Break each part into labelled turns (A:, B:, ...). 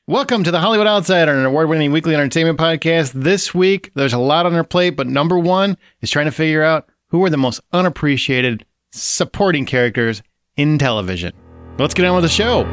A: Welcome to the Hollywood Outsider, an award-winning weekly entertainment podcast. This week, there's a lot on our plate, but number one is trying to figure out who are the most unappreciated supporting characters in television. Let's get on with the show.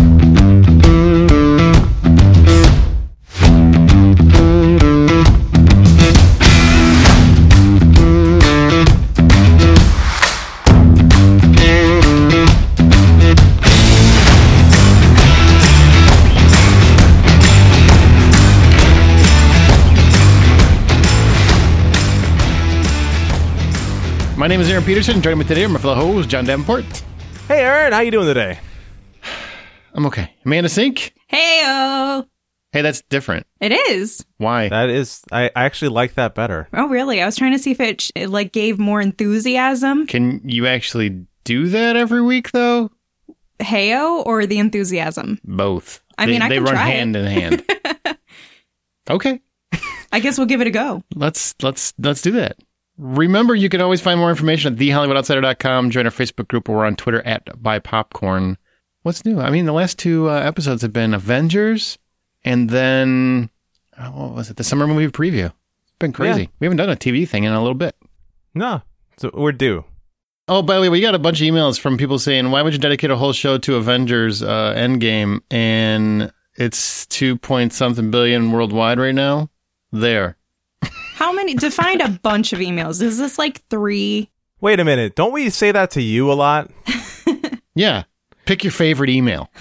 A: My name is Aaron Peterson. Joining me today are my fellow host, John Davenport.
B: Hey, Aaron. How you doing today?
A: I'm okay. Amanda Sink.
C: Hey-o.
A: Hey, that's different.
C: It is.
A: Why?
B: That is, I actually like that better.
C: Oh, really? I was trying to see if it like gave more enthusiasm.
A: Can you actually do that every week, though?
C: Hey-o or the enthusiasm?
A: Both.
C: I mean, I
A: they
C: can
A: run
C: try
A: hand in hand. Okay.
C: I guess we'll give it a go.
A: Let's do that. Remember, you can always find more information at thehollywoodoutsiders.com. Join our Facebook group, or we're on Twitter at BuyPopcorn. What's new? I mean, the last two episodes have been Avengers, and then, what was it? The summer movie preview. It's been crazy. Yeah. We haven't done a TV thing in a little bit.
B: No, so we're due.
A: Oh, by the way, we got a bunch of emails from people saying, why would you dedicate a whole show to Avengers Endgame? And it's 2-point-something billion worldwide right now. There.
C: How many? To find a bunch of emails. Is this like 3?
B: Wait a minute. Don't we say that to you a lot?
A: Yeah. Pick your favorite email.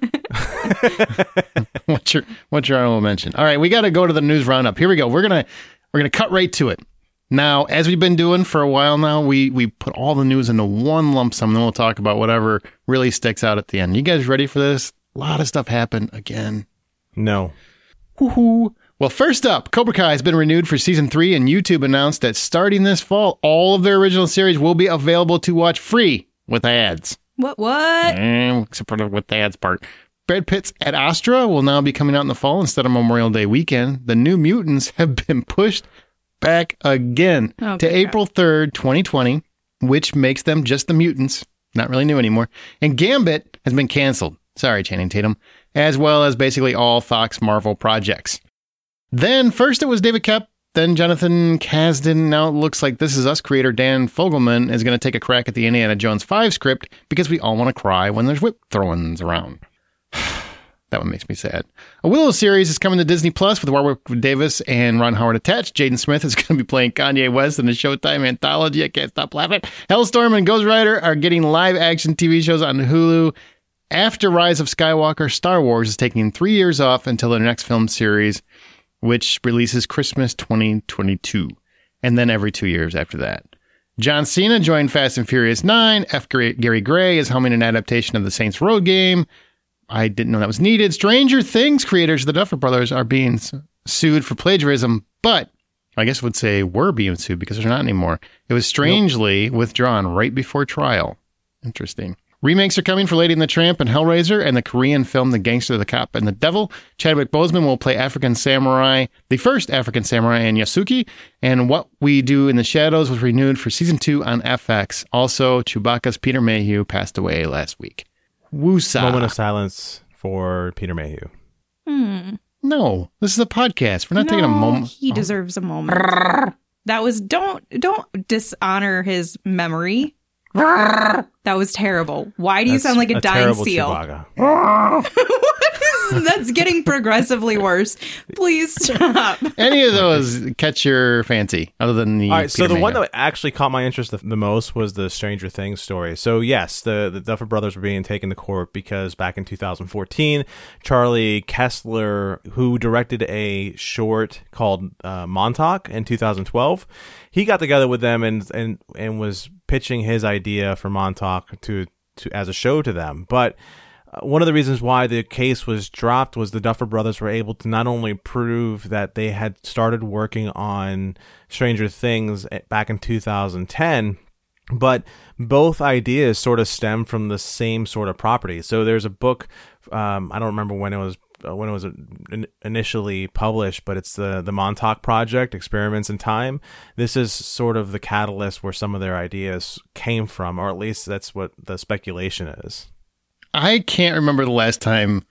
A: What's your honorable mention? All right, we got to go to the news roundup. Here we go. We're gonna cut right to it. Now, as we've been doing for a while now, we put all the news into one lump sum, and then we'll talk about whatever really sticks out at the end. You guys ready for this? A lot of stuff happened again.
B: No.
A: Woohoo! Well, first up, Cobra Kai has been renewed for Season 3, and YouTube announced that starting this fall, all of their original series will be available to watch free with ads.
C: What?
A: Except for the with ads part. Brad Pitt's Ad Astra will now be coming out in the fall instead of Memorial Day weekend. The New Mutants have been pushed back again to April 3rd, 2020, which makes them just the Mutants. Not really new anymore. And Gambit has been canceled. Sorry, Channing Tatum. As well as basically all Fox Marvel projects. Then first it was David Koepp, then Jonathan Kasdan. Now it looks like This Is Us creator Dan Fogelman is going to take a crack at the Indiana Jones 5 script because we all want to cry when there's whip throwings around. That one makes me sad. A Willow series is coming to Disney Plus with Warwick Davis and Ron Howard attached. Jaden Smith is going to be playing Kanye West in the Showtime anthology. I can't stop laughing. Hellstorm and Ghost Rider are getting live action TV shows on Hulu. After Rise of Skywalker, Star Wars is taking 3 years off until their next film series, which releases Christmas 2022, and then every 2 years after that. John Cena joined Fast and Furious 9. Gary Gray is helming an adaptation of the Saints Row game. I didn't know that was needed. Stranger Things creators, the Duffer Brothers, are being sued for plagiarism, but I guess I would say were being sued because they're not anymore. It was strangely withdrawn right before trial. Interesting. Remakes are coming for Lady and the Tramp and Hellraiser, and the Korean film The Gangster, the Cop, and the Devil. Chadwick Boseman will play African Samurai, the first African Samurai in Yasuki, and What We Do in the Shadows was renewed for Season 2 on FX. Also, Chewbacca's Peter Mayhew passed away last week. Woosah.
B: Moment of silence for Peter Mayhew.
A: No, this is a podcast. We're not taking a moment.
C: He deserves a moment. That was, don't dishonor his memory. That was terrible. Why do you sound like a dying seal? That's getting progressively worse. Please stop.
A: Any of those catch your fancy, other than the...
B: All right, so the one that actually caught my interest the most was the Stranger Things story. So yes, the Duffer Brothers were being taken to court because back in 2014, Charlie Kessler, who directed a short called Montauk in 2012, he got together with them and was pitching his idea for Montauk to as a show to them. But one of the reasons why the case was dropped was the Duffer Brothers were able to not only prove that they had started working on Stranger Things back in 2010, but both ideas sort of stem from the same sort of property. So there's a book, I don't remember when it was initially published, but it's the Montauk Project, Experiments in Time. This is sort of the catalyst where some of their ideas came from, or at least that's what the speculation is.
A: I can't remember the last time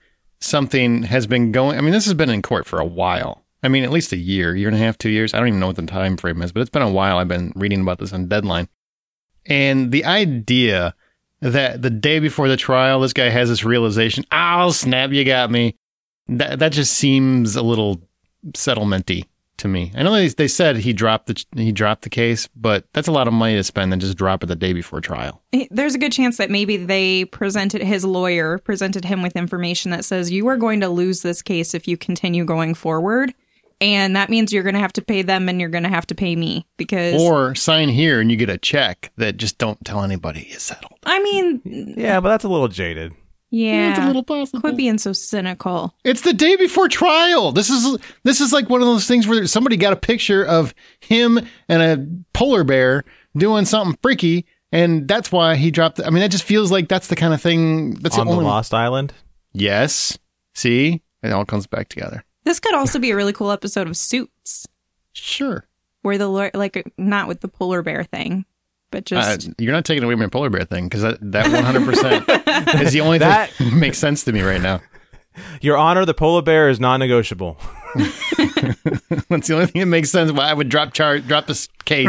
A: something has been going. I mean, this has been in court for a while. I mean, at least a year and a half, 2 years. I don't even know what the time frame is, but it's been a while. I've been reading about this on Deadline. And the idea that the day before the trial, this guy has this realization, oh, snap, you got me. That just seems a little settlementy to me. I know they said he dropped the case, but that's a lot of money to spend and just drop it the day before trial.
C: There's a good chance that maybe his lawyer presented him with information that says you are going to lose this case if you continue going forward. And that means you're going to have to pay them and you're going to have to pay me because...
A: Or sign here and you get a check that just don't tell anybody is settled.
C: I mean...
B: Yeah, but that's a little jaded.
C: Yeah.
A: It's a little possible.
C: Quit being so cynical.
A: It's the day before trial. This is like one of those things where somebody got a picture of him and a polar bear doing something freaky, and that's why he dropped it. I mean, that just feels like that's the kind of thing... That's
B: on the Lost Island?
A: Yes. See? It all comes back together.
C: This could also be a really cool episode of Suits.
A: Sure.
C: Where the lawyer, like, not with the polar bear thing, but just...
A: you're not taking away my polar bear thing, because that 100% is the only thing that makes sense to me right now.
B: Your Honor, the polar bear is non-negotiable.
A: That's the only thing that makes sense why I would drop this case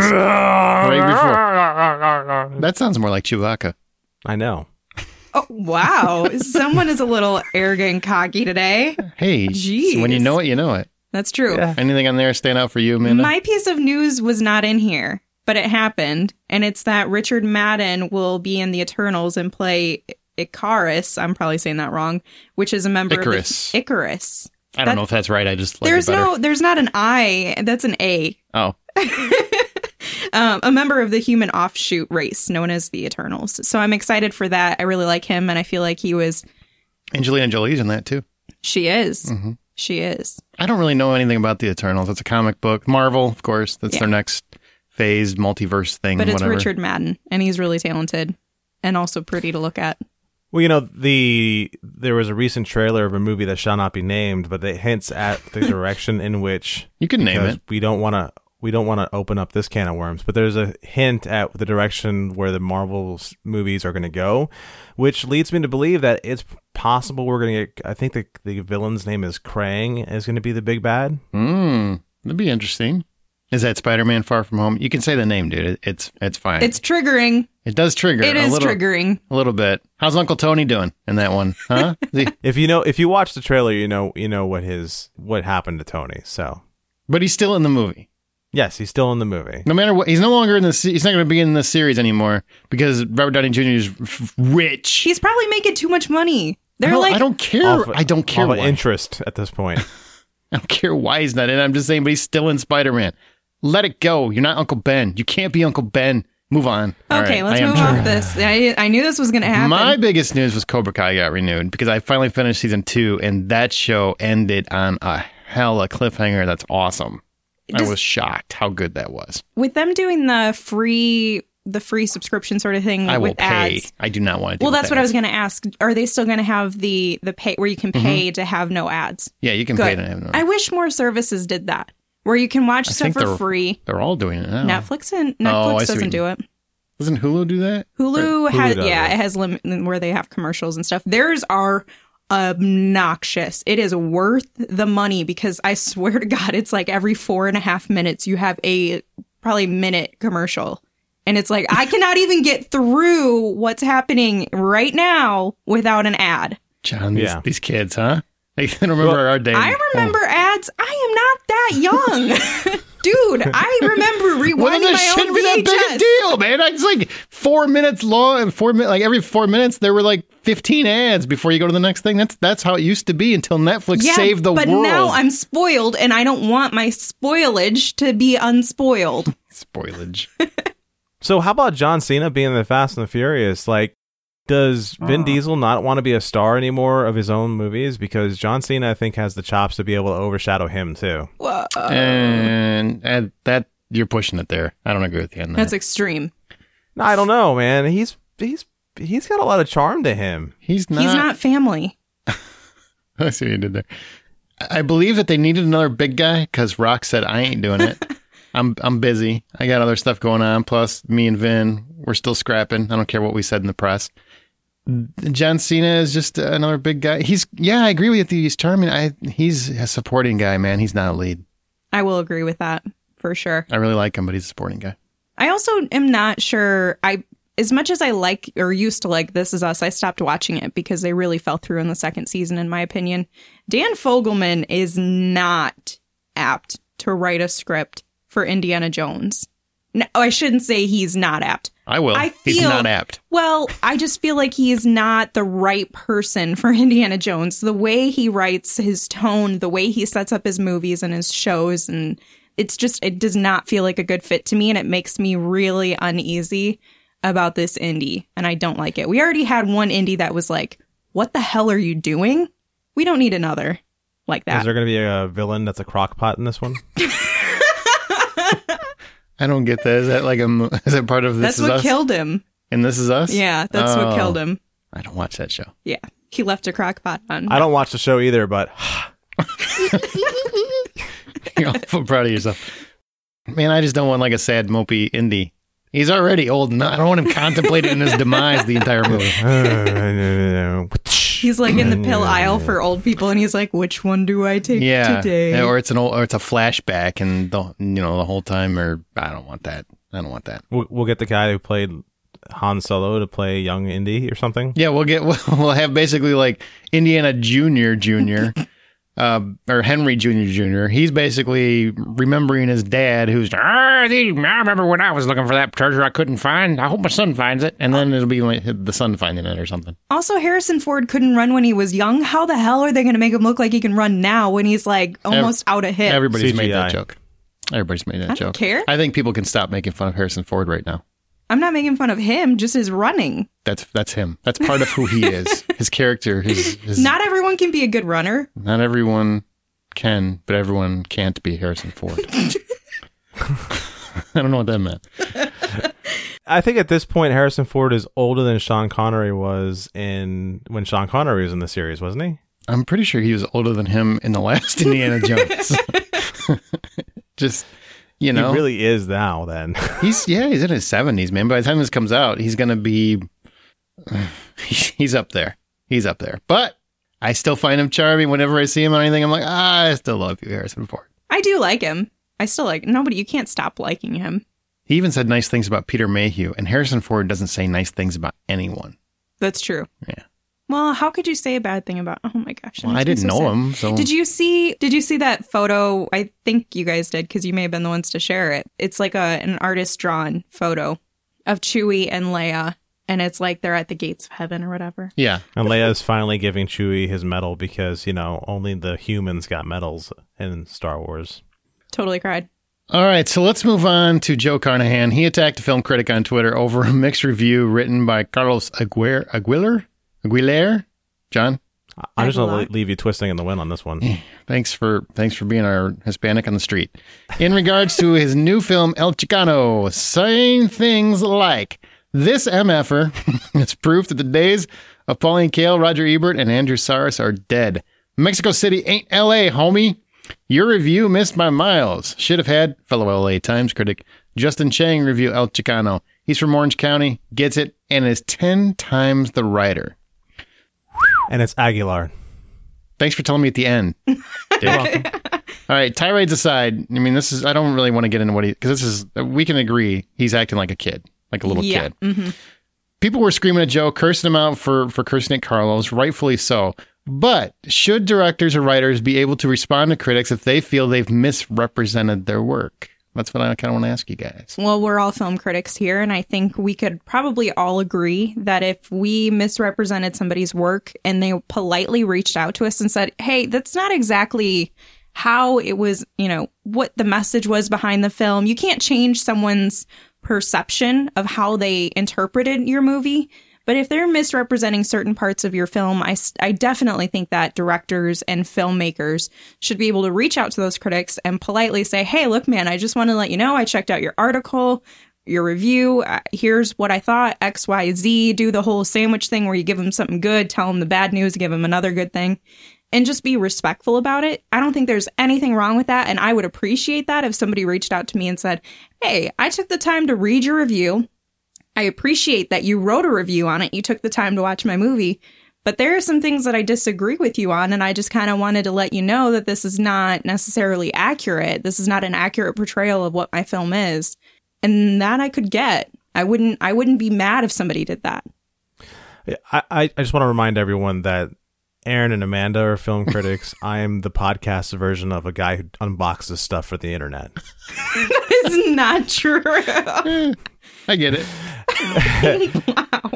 A: right before. That sounds more like Chewbacca.
B: I know.
C: Oh, wow. Someone is a little arrogant and cocky today.
A: Hey,
C: jeez.
A: When you know it, you know it.
C: That's true.
B: Yeah.
A: Anything on there stand out for you, Amanda?
C: My piece of news was not in here, but it happened. And it's that Richard Madden will be in the Eternals and play Icarus. I'm probably saying that wrong, which is a member of Icarus.
A: I don't know if that's right. I just like it better.
C: There's not an I. That's an A.
A: Oh.
C: A member of the human offshoot race known as the Eternals. So I'm excited for that. I really like him, and I feel like he was...
A: Angelina Jolie's in that, too.
C: She is.
A: Mm-hmm.
C: She is.
A: I don't really know anything about the Eternals. It's a comic book. Marvel, of course. That's their next phase, multiverse thing,
C: but it's
A: whatever.
C: Richard Madden, and he's really talented and also pretty to look at.
B: Well, you know, there was a recent trailer of a movie that shall not be named, but it hints at the direction in which...
A: You can name it.
B: We don't want to open up this can of worms, but there's a hint at the direction where the Marvel movies are going to go, which leads me to believe that it's possible we're going to get... I think the villain's name is Krang is going to be the big bad.
A: That'd be interesting. Is that Spider-Man Far From Home? You can say the name, dude. It's fine.
C: It's triggering.
A: It does trigger.
C: It is triggering.
A: A little bit. How's Uncle Tony doing in that one? Huh?
B: If you watch the trailer, you know what happened to Tony. So,
A: but he's still in the movie.
B: Yes, he's still in the movie.
A: No matter what, he's no longer in the. He's not going to be in the series anymore because Robert Downey Jr. is rich.
C: He's probably making too much money.
A: I don't care. I don't care.
B: Why. Interest at this point.
A: I don't care why he's not in. I'm just saying, but he's still in Spider-Man. Let it go. You're not Uncle Ben. You can't be Uncle Ben. Move on.
C: Okay, let's move off this. I knew this was going to happen.
A: My biggest news was Cobra Kai got renewed because I finally finished season 2, and that show ended on a hella cliffhanger. That's awesome. I was shocked how good that was.
C: With them doing the free subscription sort of thing
A: I
C: with
A: will pay.
C: ads.
A: I do not want to do
C: Well, that's what
A: ads.
C: I was going to ask. Are they still going to have the pay where you can pay to have no ads?
A: Yeah, you can pay to have no ads.
C: I wish more services did that. Where you can watch stuff for free.
A: They're all doing it now.
C: Netflix doesn't do it.
A: Doesn't Hulu do that?
C: Hulu has, it has limit where they have commercials and stuff. Theirs are obnoxious. It is worth the money because I swear to God, it's like every 4.5 minutes you have a probably minute commercial. And it's like, I cannot even get through what's happening right now without an ad.
A: John, these kids, huh? They can remember our day.
C: I remember ads. I am not that young. Dude, I remember rewinding my own VHS.
A: Shouldn't be that big a deal, man. It's like 4 minutes long, and like every 4 minutes there were like 15 ads before you go to the next thing. That's how it used to be until Netflix saved the world.
C: But now I'm spoiled, and I don't want my spoilage to be unspoiled.
A: Spoilage.
B: So how about John Cena being in the Fast and the Furious? Like, does Vin Diesel not want to be a star anymore of his own movies? Because John Cena, I think, has the chops to be able to overshadow him, too.
C: Whoa.
A: And that you're pushing it there. I don't agree with you on that.
C: That's extreme.
B: No, I don't know, man. He's got a lot of charm to him.
A: He's not.
C: He's not family.
A: I see what you did there. I believe that they needed another big guy because Rock said, I ain't doing it. I'm busy. I got other stuff going on. Plus, me and Vin, we're still scrapping. I don't care what we said in the press. John Cena is just another big guy. I agree with you. He's charming. He's a supporting guy, man. He's not a lead.
C: I will agree with that for sure.
A: I really like him, but he's a supporting guy.
C: I also am not sure. As much as I like or used to like This Is Us, I stopped watching it because they really fell through in the second season, in my opinion. Dan Fogelman is not apt to write a script for Indiana Jones. No, I shouldn't say he's not apt.
A: I will. He's not apt.
C: Well, I just feel like he is not the right person for Indiana Jones. The way he writes, his tone, the way he sets up his movies and his shows, and it does not feel like a good fit to me, and it makes me really uneasy about this indie, and I don't like it. We already had one indie that was like, what the hell are you doing? We don't need another like that.
B: Is there going to be a villain that's a crock pot in this one?
A: I don't get that. Is that like is that part of This Is Us?
C: That's what killed him.
A: And This Is Us?
C: Yeah, that's what killed him.
A: I don't watch that show.
C: Yeah, he left a crock pot on.
B: I don't watch the show either, but...
A: You're awful proud of yourself. Man, I just don't want like a sad, mopey indie. He's already old enough. I don't want him contemplating his demise the entire movie.
C: He's like in the pill aisle for old people, and he's like, "Which one do I take today?"
A: Yeah, or it's a flashback, and the whole time. Or I don't want that.
B: We'll get the guy who played Han Solo to play young Indy or something.
A: Yeah, we'll have basically like Indiana Jr. Or Henry Jr. He's basically remembering his dad, who's, I remember when I was looking for that treasure I couldn't find. I hope my son finds it. And then it'll be like the son finding it or something.
C: Also, Harrison Ford couldn't run when he was young. How the hell are they going to make him look like he can run now when he's like almost out of hit?
A: Everybody's
B: CGI.
A: made that joke. Everybody's made that joke.
C: I don't care.
A: I think people can stop making fun of Harrison Ford right now.
C: I'm not making fun of him, just his running.
A: That's him. That's part of who he is. His character. His
C: Not everyone can be a good runner.
A: Not everyone can, but everyone can't be Harrison Ford. I don't know what that meant.
B: I think at this point, Harrison Ford is older than Sean Connery was when Sean Connery was in the series, wasn't he?
A: I'm pretty sure he was older than him in the last Indiana Jones. Just,
B: He really is now, then.
A: He's in his 70s, man. By the time this comes out, he's going to be... He's up there. But I still find him charming. Whenever I see him on anything, I'm like, I still love you, Harrison Ford.
C: I do like him. I still like... Nobody, you can't stop liking him.
A: He even said nice things about Peter Mayhew, and Harrison Ford doesn't say nice things about anyone.
C: That's true.
A: Yeah.
C: Well, how could you say a bad thing about... Oh my gosh.
A: Well, I didn't know him, so...
C: Did you see that photo? I think you guys did, because you may have been the ones to share it. It's like an artist-drawn photo of Chewie and Leia, and it's like they're at the gates of heaven or whatever.
A: Yeah.
B: And Leia's finally giving Chewie his medal because, only the humans got medals in Star Wars.
C: Totally cried.
A: All right, so let's move on to Joe Carnahan. He attacked a film critic on Twitter over a mixed review written by Carlos Aguilar? John?
B: I'm just going to leave you twisting in the wind on this one.
A: Thanks for being our Hispanic on the street. In regards to his new film, El Chicano, saying things like, this MFer is proof that the days of Pauline Kael, Roger Ebert, and Andrew Saris are dead. Mexico City ain't L.A., homie. Your review missed by miles. Should have had fellow LA Times critic Justin Chang review El Chicano. He's from Orange County, gets it, and is 10 times the writer.
B: And it's Aguilar.
A: Thanks for telling me at the end, Dick. All right, tirades aside, I mean, I don't really want to get into because we can agree he's acting like a kid, like a little kid.
C: Mm-hmm.
A: People were screaming at Joe, cursing him out for cursing at Carlos, rightfully so. But should directors or writers be able to respond to critics if they feel they've misrepresented their work? That's what I kind of want to ask you guys.
C: Well, we're all film critics here, and I think we could probably all agree that if we misrepresented somebody's work and they politely reached out to us and said, hey, that's not exactly how it was, what the message was behind the film. You can't change someone's perception of how they interpreted your movie. But if they're misrepresenting certain parts of your film, I definitely think that directors and filmmakers should be able to reach out to those critics and politely say, hey, look, man, I just want to let you know I checked out your article, your review. Here's what I thought, X, Y, Z. Do the whole sandwich thing where you give them something good, tell them the bad news, give them another good thing, and just be respectful about it. I don't think there's anything wrong with that. And I would appreciate that if somebody reached out to me and said, hey, I took the time to read your review. I appreciate that you wrote a review on it. You took the time to watch my movie. But there are some things that I disagree with you on, and I just kind of wanted to let you know that this is not necessarily accurate. This is not an accurate portrayal of what my film is. And that I could get. I wouldn't be mad if somebody did that.
B: I just want to remind everyone that Aaron and Amanda are film critics. I am the podcast version of a guy who unboxes stuff for the internet.
C: It's not true.
A: I get it.
C: Wow.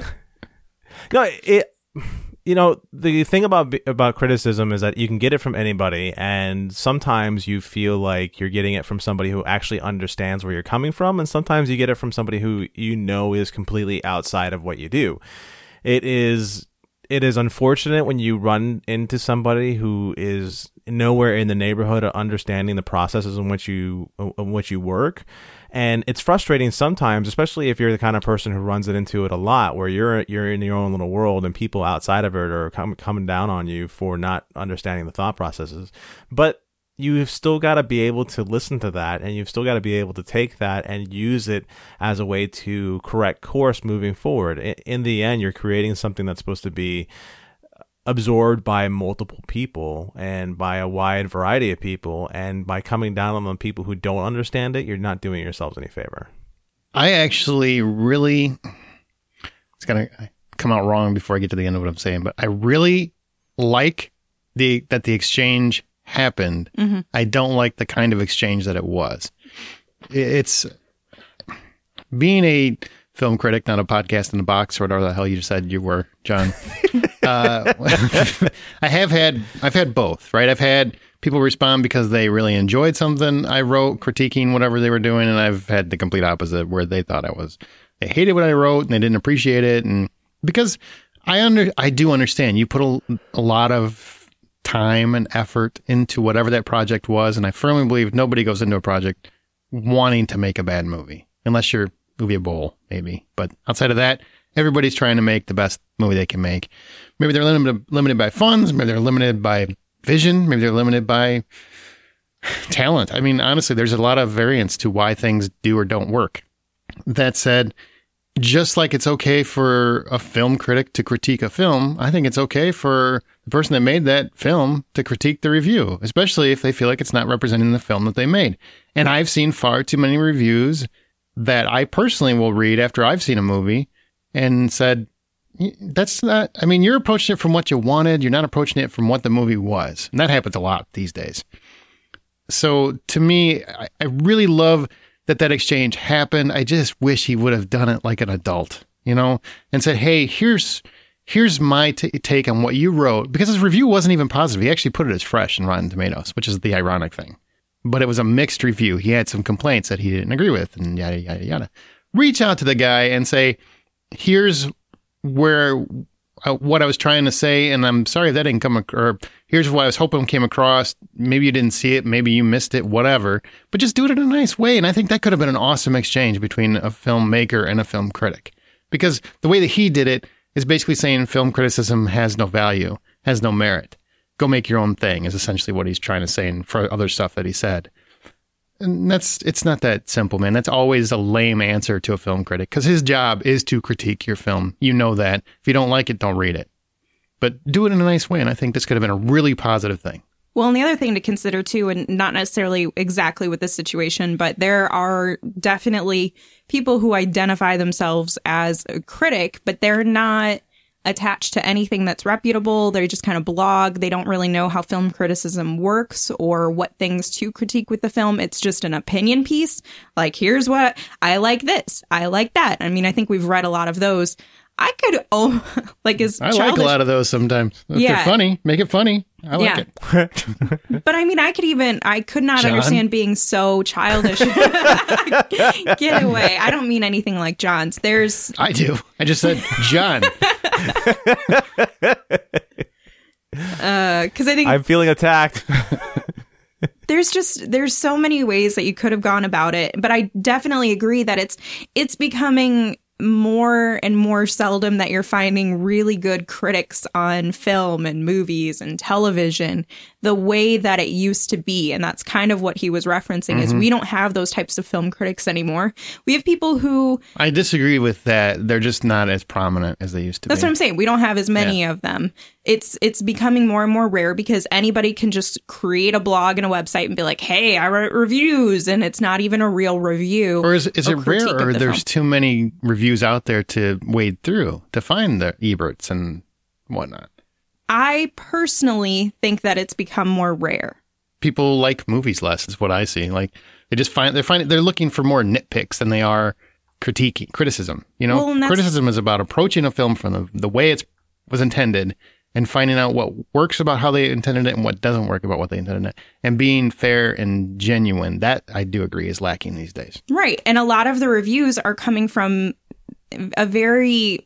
B: No, the thing about criticism is that you can get it from anybody, and sometimes you feel like you're getting it from somebody who actually understands where you're coming from, and sometimes you get it from somebody who is completely outside of what you do. It is unfortunate when you run into somebody who is nowhere in the neighborhood of understanding the processes in which you work. And it's frustrating sometimes, especially if you're the kind of person who runs into it a lot, where you're in your own little world and people outside of it are coming down on you for not understanding the thought processes. But you've still got to be able to listen to that, and you've still got to be able to take that and use it as a way to correct course moving forward. In the end, you're creating something that's supposed to be absorbed by multiple people and by a wide variety of people, and by coming down on the people who don't understand it, you're not doing yourselves any favor.
A: I actually really, it's going to come out wrong before I get to the end of what I'm saying, but I really like that the exchange happened. Mm-hmm. I don't like the kind of exchange that it was. It's being a film critic, not a podcast in the box or whatever the hell you just said you were, John. I've had both, right? I've had people respond because they really enjoyed something I wrote, critiquing whatever they were doing, and I've had the complete opposite, where they thought they hated what I wrote and they didn't appreciate it. And because I do understand you put a lot of time and effort into whatever that project was, and I firmly believe nobody goes into a project wanting to make a bad movie, unless you're Movie a Bowl, maybe. But outside of that, everybody's trying to make the best movie they can make. Maybe they're limited by funds. Maybe they're limited by vision. Maybe they're limited by talent. I mean, honestly, there's a lot of variance to why things do or don't work. That said, just like it's okay for a film critic to critique a film, I think it's okay for the person that made that film to critique the review, especially if they feel like it's not representing the film that they made. And I've seen far too many reviews that I personally will read after I've seen a movie and said, that's not, I mean, you're approaching it from what you wanted. You're not approaching it from what the movie was. And that happens a lot these days. So to me, I really love that exchange happened. I just wish he would have done it like an adult, and said, hey, here's my take on what you wrote, because his review wasn't even positive. He actually put it as fresh in Rotten Tomatoes, which is the ironic thing. But it was a mixed review. He had some complaints that he didn't agree with, and yada, yada, yada. Reach out to the guy and say, here's what I was trying to say, and I'm sorry if that didn't come, or here's what I was hoping came across. Maybe you didn't see it. Maybe you missed it, whatever. But just do it in a nice way. And I think that could have been an awesome exchange between a filmmaker and a film critic. Because the way that he did it is basically saying film criticism has no value, has no merit. Go make your own thing is essentially what he's trying to say, and for other stuff that he said. And it's not that simple, man. That's always a lame answer to a film critic, because his job is to critique your film. You know that. If you don't like it, don't read it. But do it in a nice way, and I think this could have been a really positive thing.
C: Well, and the other thing to consider, too, and not necessarily exactly with this situation, but there are definitely people who identify themselves as a critic, but they're not attached to anything that's reputable. They just kind of blog. They don't really know how film criticism works or what things to critique with the film. It's just an opinion piece. Like, here's what I like this. I like that. I mean, I think we've read a lot of those. I could, like a
A: lot of those sometimes. If they're funny, make it funny. I like it.
C: But I mean, I could not understand being so childish. Get away. I don't mean anything like John's.
A: I do. I just said John.
C: Because I think
B: I'm feeling attacked.
C: There's so many ways that you could have gone about it, but I definitely agree that it's becoming more and more seldom that you're finding really good critics on film and movies and television the way that it used to be. And that's kind of what he was referencing is we don't have those types of film critics anymore. We have people who...
A: I disagree with that. They're just not as prominent as they used to be.
C: That's what I'm saying. We don't have as many of them. It's becoming more and more rare because anybody can just create a blog and a website and be like, hey, I write reviews, and it's not even a real review.
A: Or is it rare, or there's too many reviews out there to wade through to find the Eberts and whatnot?
C: I personally think that it's become more rare.
A: People like movies less, is what I see. Like they're looking for more nitpicks than they are criticism. You know, criticism is about approaching a film from the way it was intended and finding out what works about how they intended it and what doesn't work about what they intended it, and being fair and genuine. That, I do agree, is lacking these days.
C: Right. And a lot of the reviews are coming from a very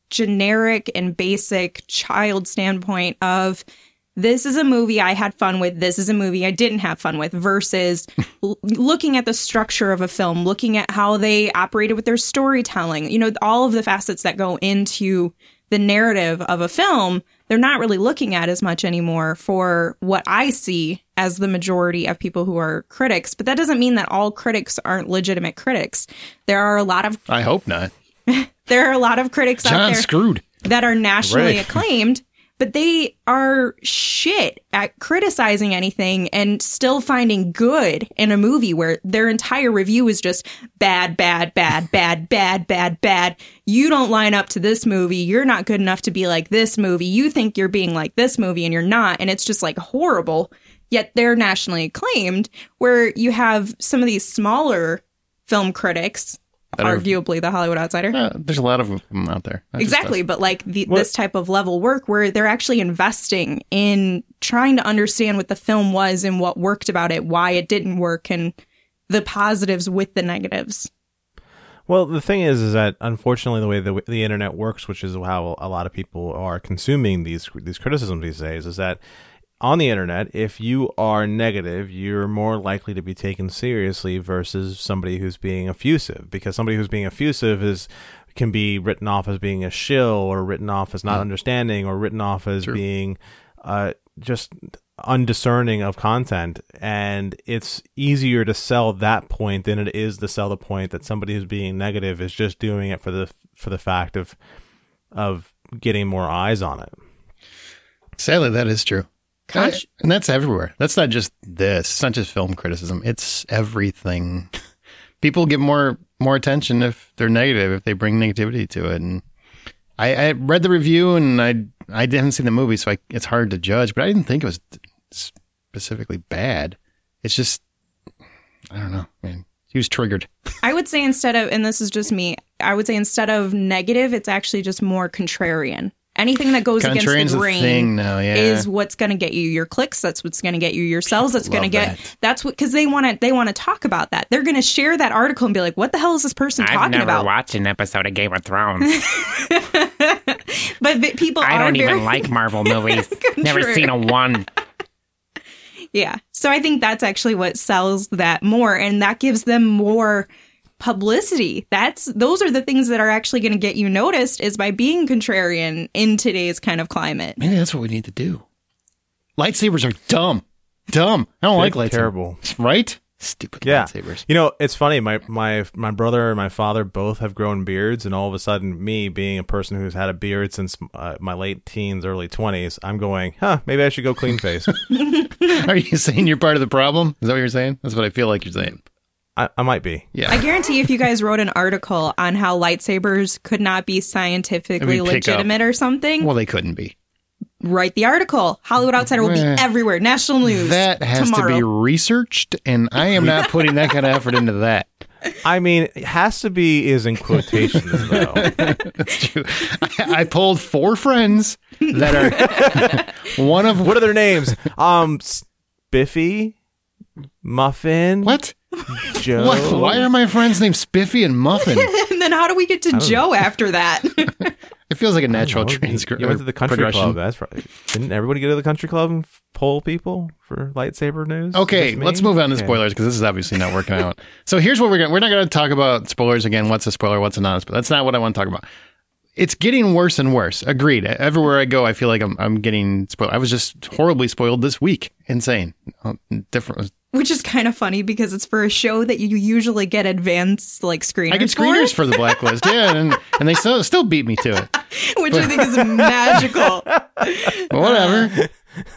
C: generic and basic child standpoint of, this is a movie I had fun with, this is a movie I didn't have fun with, versus looking at the structure of a film, looking at how they operated with their storytelling, you know, all of the facets that go into the narrative of a film. They're not really looking at as much anymore for what I see as the majority of people who are critics. But that doesn't mean that all critics aren't legitimate critics. There are a lot of...
A: I hope not.
C: There are a lot of critics out there that are nationally acclaimed, but they are shit at criticizing anything and still finding good in a movie where their entire review is just bad, bad, bad, bad, bad, bad, bad. You don't line up to this movie. You're not good enough to be like this movie. You think you're being like this movie and you're not. And it's just like horrible. Yet they're nationally acclaimed, where you have some of these smaller film critics, arguably the Hollywood Outsider.
A: There's a lot of them out there.
C: Exactly. But like this type of level work where they're actually investing in trying to understand what the film was and what worked about it, why it didn't work, and the positives with the negatives.
B: Well, the thing is that unfortunately the way the internet works, which is how a lot of people are consuming these criticisms these days, is that on the internet, if you are negative, you're more likely to be taken seriously versus somebody who's being effusive, because somebody who's being effusive can be written off as being a shill, or written off as not understanding, or written off as being just undiscerning of content. And it's easier to sell that point than it is to sell the point that somebody who's being negative is just doing it for the fact of getting more eyes on it.
A: Sadly, that is true. And that's everywhere. That's not just this. It's not just film criticism. It's everything. People get more attention if they're negative, if they bring negativity to it. And I read the review, and I didn't see the movie, so it's hard to judge. But I didn't think it was specifically bad. It's just, I don't know, man. He was triggered.
C: I would say instead of, and this is just me, I would say instead of negative, it's actually just more contrarian. Anything that goes against the grain is what's going to get you your clicks. That's what's going to get you your sales. That's going to get that's what, because they want to talk about that. They're going to share that article and be like, "What the hell is this person talking about?" I've
D: never watched an episode of Game of Thrones.
C: but people,
D: I don't even like Marvel movies. Never seen a one.
C: Yeah, so I think that's actually what sells that more, and that gives them more publicity. Those are the things that are actually going to get you noticed, is by being contrarian in today's kind of climate.
A: Maybe that's what we need to do. Lightsabers are dumb. I don't like lightsabers.
B: Terrible.
A: Right? Stupid lightsabers.
B: You know, it's funny. My brother and my father both have grown beards, and all of a sudden, me being a person who's had a beard since my late teens, early 20s, I'm going, maybe I should go clean face.
A: Are you saying you're part of the problem? Is that what you're saying? That's what I feel like you're saying.
B: I might be.
A: Yeah.
C: I guarantee if you guys wrote an article on how lightsabers could not be scientifically legitimate or something.
A: Well, they couldn't be.
C: Write the article. Hollywood Outsider will be everywhere. National news.
A: That has to be researched, and I am not putting that kind of effort into that.
B: I mean, it has to be is in quotations, though.
A: That's true. I polled 4 friends that are one of...
B: What are their names? Spiffy? Muffin?
A: What?
B: Joe?
A: What? Why are my friends named Spiffy and Muffin?
C: And then how do we get to Joe after that?
A: It feels like a natural
B: You
A: transcript.
B: went to the country club. That's right. Didn't everybody go to the country club and poll people for lightsaber news?
A: Okay, let's move on to spoilers because this is obviously not working out. So here's what we're not going to talk about spoilers again. What's a spoiler? What's a non-spoiler? That's not what I want to talk about. It's getting worse and worse. Agreed. Everywhere I go, I feel like I'm getting spoiled. I was just horribly spoiled this week. Insane. Different.
C: Which is kind of funny because it's for a show that you usually get advanced screeners.
A: I get screeners for the Blacklist, yeah, and they still beat me to it,
C: I think is magical.
A: Whatever.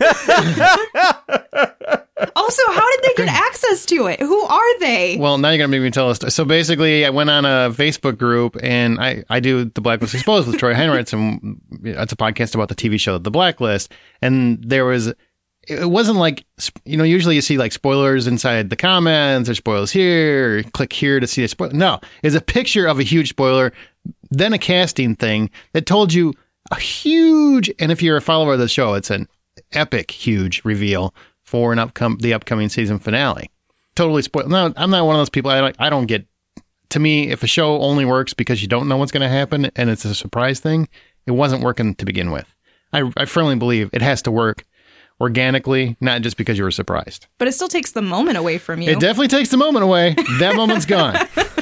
C: Also, how did they get access to it? Who are they?
A: Well, now you're gonna make me tell us. So basically, I went on a Facebook group, and I do the Blacklist Exposed with Troy Heinrichs, and it's a podcast about the TV show The Blacklist, and there was. It wasn't like, usually you see like spoilers inside the comments or spoilers here, or click here to see a spoiler. No, it's a picture of a huge spoiler, then a casting thing that told you a huge, and if you're a follower of the show, it's an epic, huge reveal for the upcoming season finale. Totally spoiled. No, I'm not one of those people. I don't get, to me, if a show only works because you don't know what's going to happen and it's a surprise thing, it wasn't working to begin with. I firmly believe it has to work organically, not just because you were surprised.
C: But it still takes the moment away from you.
A: It definitely takes the moment away. That moment's gone.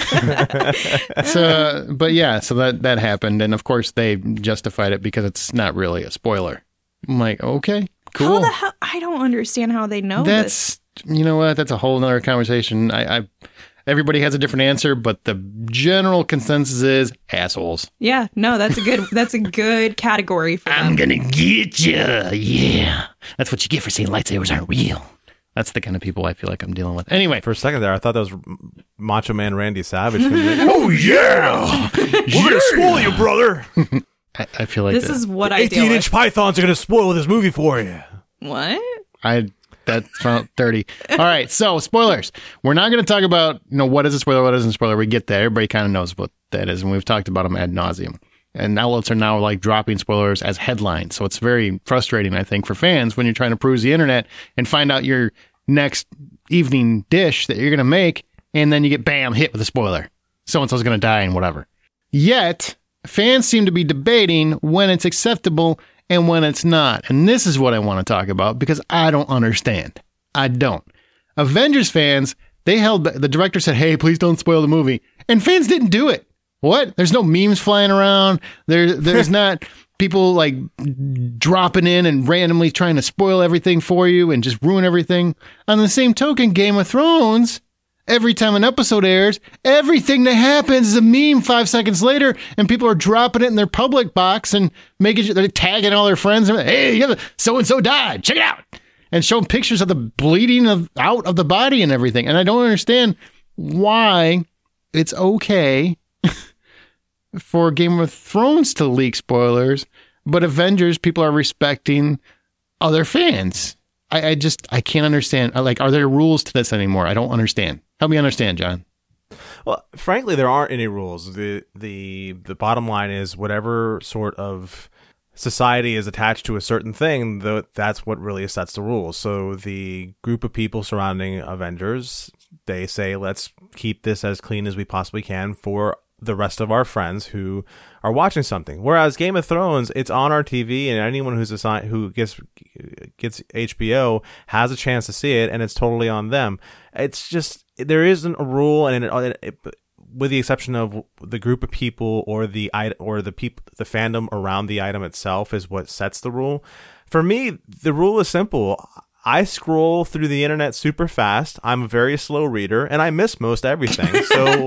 A: So that happened. And of course, they justified it because it's not really a spoiler. I'm like, okay, cool.
C: How the hell? I don't understand how they know this.
A: You know what? That's a whole nother conversation. Everybody has a different answer, but the general consensus is assholes.
C: Yeah, no, that's a good category for them.
D: I'm gonna get you. Yeah, that's what you get for saying lightsabers aren't real.
A: That's the kind of people I feel like I'm dealing with. Anyway,
B: for a second there, I thought that was Macho Man Randy Savage.
D: Oh yeah,
B: we're gonna spoil you, brother.
A: I feel like
C: this is what I deal
B: 18-inch pythons are gonna spoil this movie for you.
C: What?
A: That felt dirty. All right, so spoilers. We're not going to talk about what is a spoiler, what isn't a spoiler. We get that. Everybody kind of knows what that is, and we've talked about them ad nauseum. And outlets are now like dropping spoilers as headlines. So it's very frustrating, I think, for fans when you're trying to peruse the internet and find out your next evening dish that you're going to make, and then you get, bam, hit with a spoiler. So-and-so's going to die and whatever. Yet, fans seem to be debating when it's acceptable and when it's not. And this is what I want to talk about because I don't understand. I don't. Avengers fans, the director said, hey, please don't spoil the movie. And fans didn't do it. What? There's no memes flying around. There's not people like dropping in and randomly trying to spoil everything for you and just ruin everything. On the same token, Game of Thrones, every time an episode airs, everything that happens is a meme 5 seconds later, and people are dropping it in their public box and they're tagging all their friends. And, hey, so-and-so died. Check it out. And showing pictures of the bleeding out of the body and everything. And I don't understand why it's okay for Game of Thrones to leak spoilers, but Avengers, people are respecting other fans. I can't understand. Are there rules to this anymore? I don't understand. Help me understand, John.
B: Well, frankly, there aren't any rules. The bottom line is whatever sort of society is attached to a certain thing, that's what really sets the rules. So the group of people surrounding Avengers, they say, let's keep this as clean as we possibly can for the rest of our friends who are watching something. Whereas Game of Thrones, it's on our TV, and anyone who gets HBO has a chance to see it, and it's totally on them. It's just, there isn't a rule, and with the exception of the group of people or the fandom around the item itself is what sets the rule. For me, the rule is simple. I scroll through the internet super fast. I'm a very slow reader, and I miss most everything. So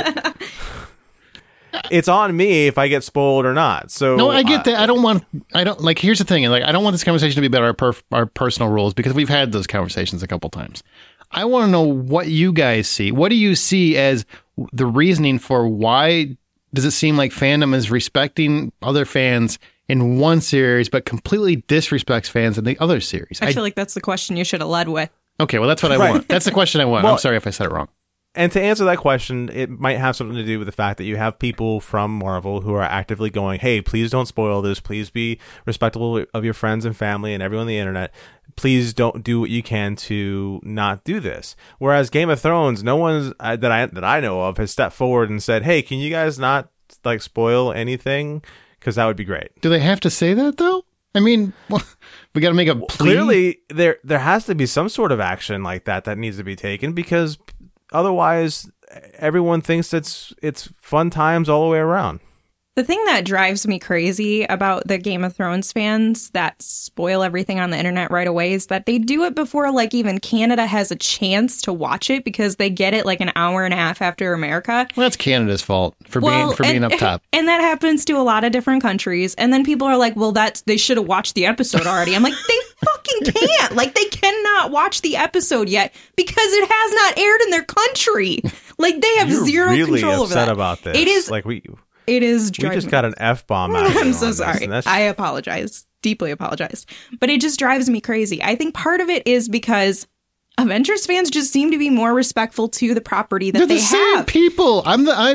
B: it's on me if I get spoiled or not. So
A: no, I get that. Here's the thing. I don't want this conversation to be about our personal rules because we've had those conversations a couple times. I want to know what you guys see. What do you see as the reasoning for why does it seem like fandom is respecting other fans in one series, but completely disrespects fans in the other series?
C: I feel like that's the question you should have led with.
A: Okay, well, that's what I want. That's the question I want. Well, I'm sorry if I said it wrong.
B: And to answer that question, it might have something to do with the fact that you have people from Marvel who are actively going, hey, please don't spoil this. Please be respectful of your friends and family and everyone on the internet. Please don't do what you can to not do this. Whereas Game of Thrones, no one that I know of has stepped forward and said, hey, can you guys not spoil anything? because that would be great.
A: Do they have to say that though? I mean, we got to make a plea.
B: Clearly, there has to be some sort of action like that needs to be taken, because otherwise, everyone thinks it's fun times all the way around.
C: The thing that drives me crazy about the Game of Thrones fans that spoil everything on the internet right away is that they do it before like even Canada has a chance to watch it, because they get it like an hour and a half after America.
A: Well, that's Canada's fault for being up top.
C: And that happens to a lot of different countries. And then people are like, well, they should have watched the episode already. I'm like, they fucking can't. Like, they cannot watch the episode yet because it has not aired in their country. Like, they have zero
B: really
C: control over that.
B: Upset about this.
C: It is
B: like
C: It is
B: we just got an F-bomb out.
C: I'm so sorry. I apologize. Deeply apologize. But it just drives me crazy. I think part of it is because Avengers fans just seem to be more respectful to the property that they have.
A: They're the same people.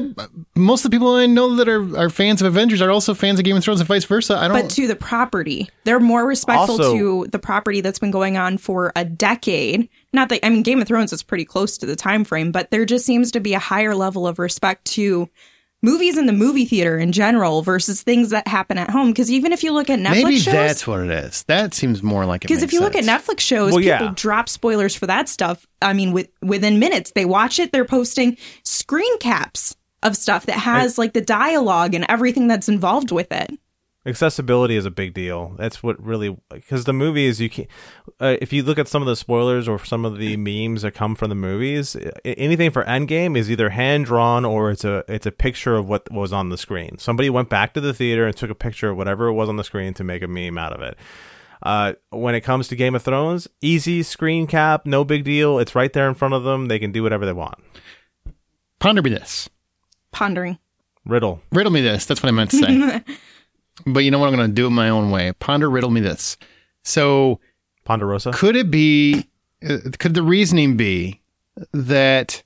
A: Most of the people I know that are fans of Avengers are also fans of Game of Thrones and vice versa.
C: But to the property. They're more respectful to the property that's been going on for a decade. Not that, I mean, Game of Thrones is pretty close to the time frame, but there just seems to be a higher level of respect to movies in the movie theater in general versus things that happen at home. Because even if you look at Netflix shows... Maybe
A: that's what it is. That seems more like it.
C: Because if you look at Netflix shows, people drop spoilers for that stuff. I mean, within minutes, they watch it. They're posting screen caps of stuff that has like the dialogue and everything that's involved with it.
B: Accessibility is a big deal. That's what really, because the movies, you can't, if you look at some of the spoilers or some of the memes that come from the movies, anything for Endgame is either hand drawn or it's a picture of what was on the screen. Somebody went back to the theater and took a picture of whatever it was on the screen to make a meme out of it. When it comes to Game of Thrones, easy screen cap, no big deal. It's right there in front of them. They can do whatever they want.
A: Ponder me this.
C: Pondering.
B: Riddle
A: me this. That's what I meant to say. But you know what? I'm going to do it my own way. Riddle me this. So,
B: Ponderosa?
A: Could the reasoning be that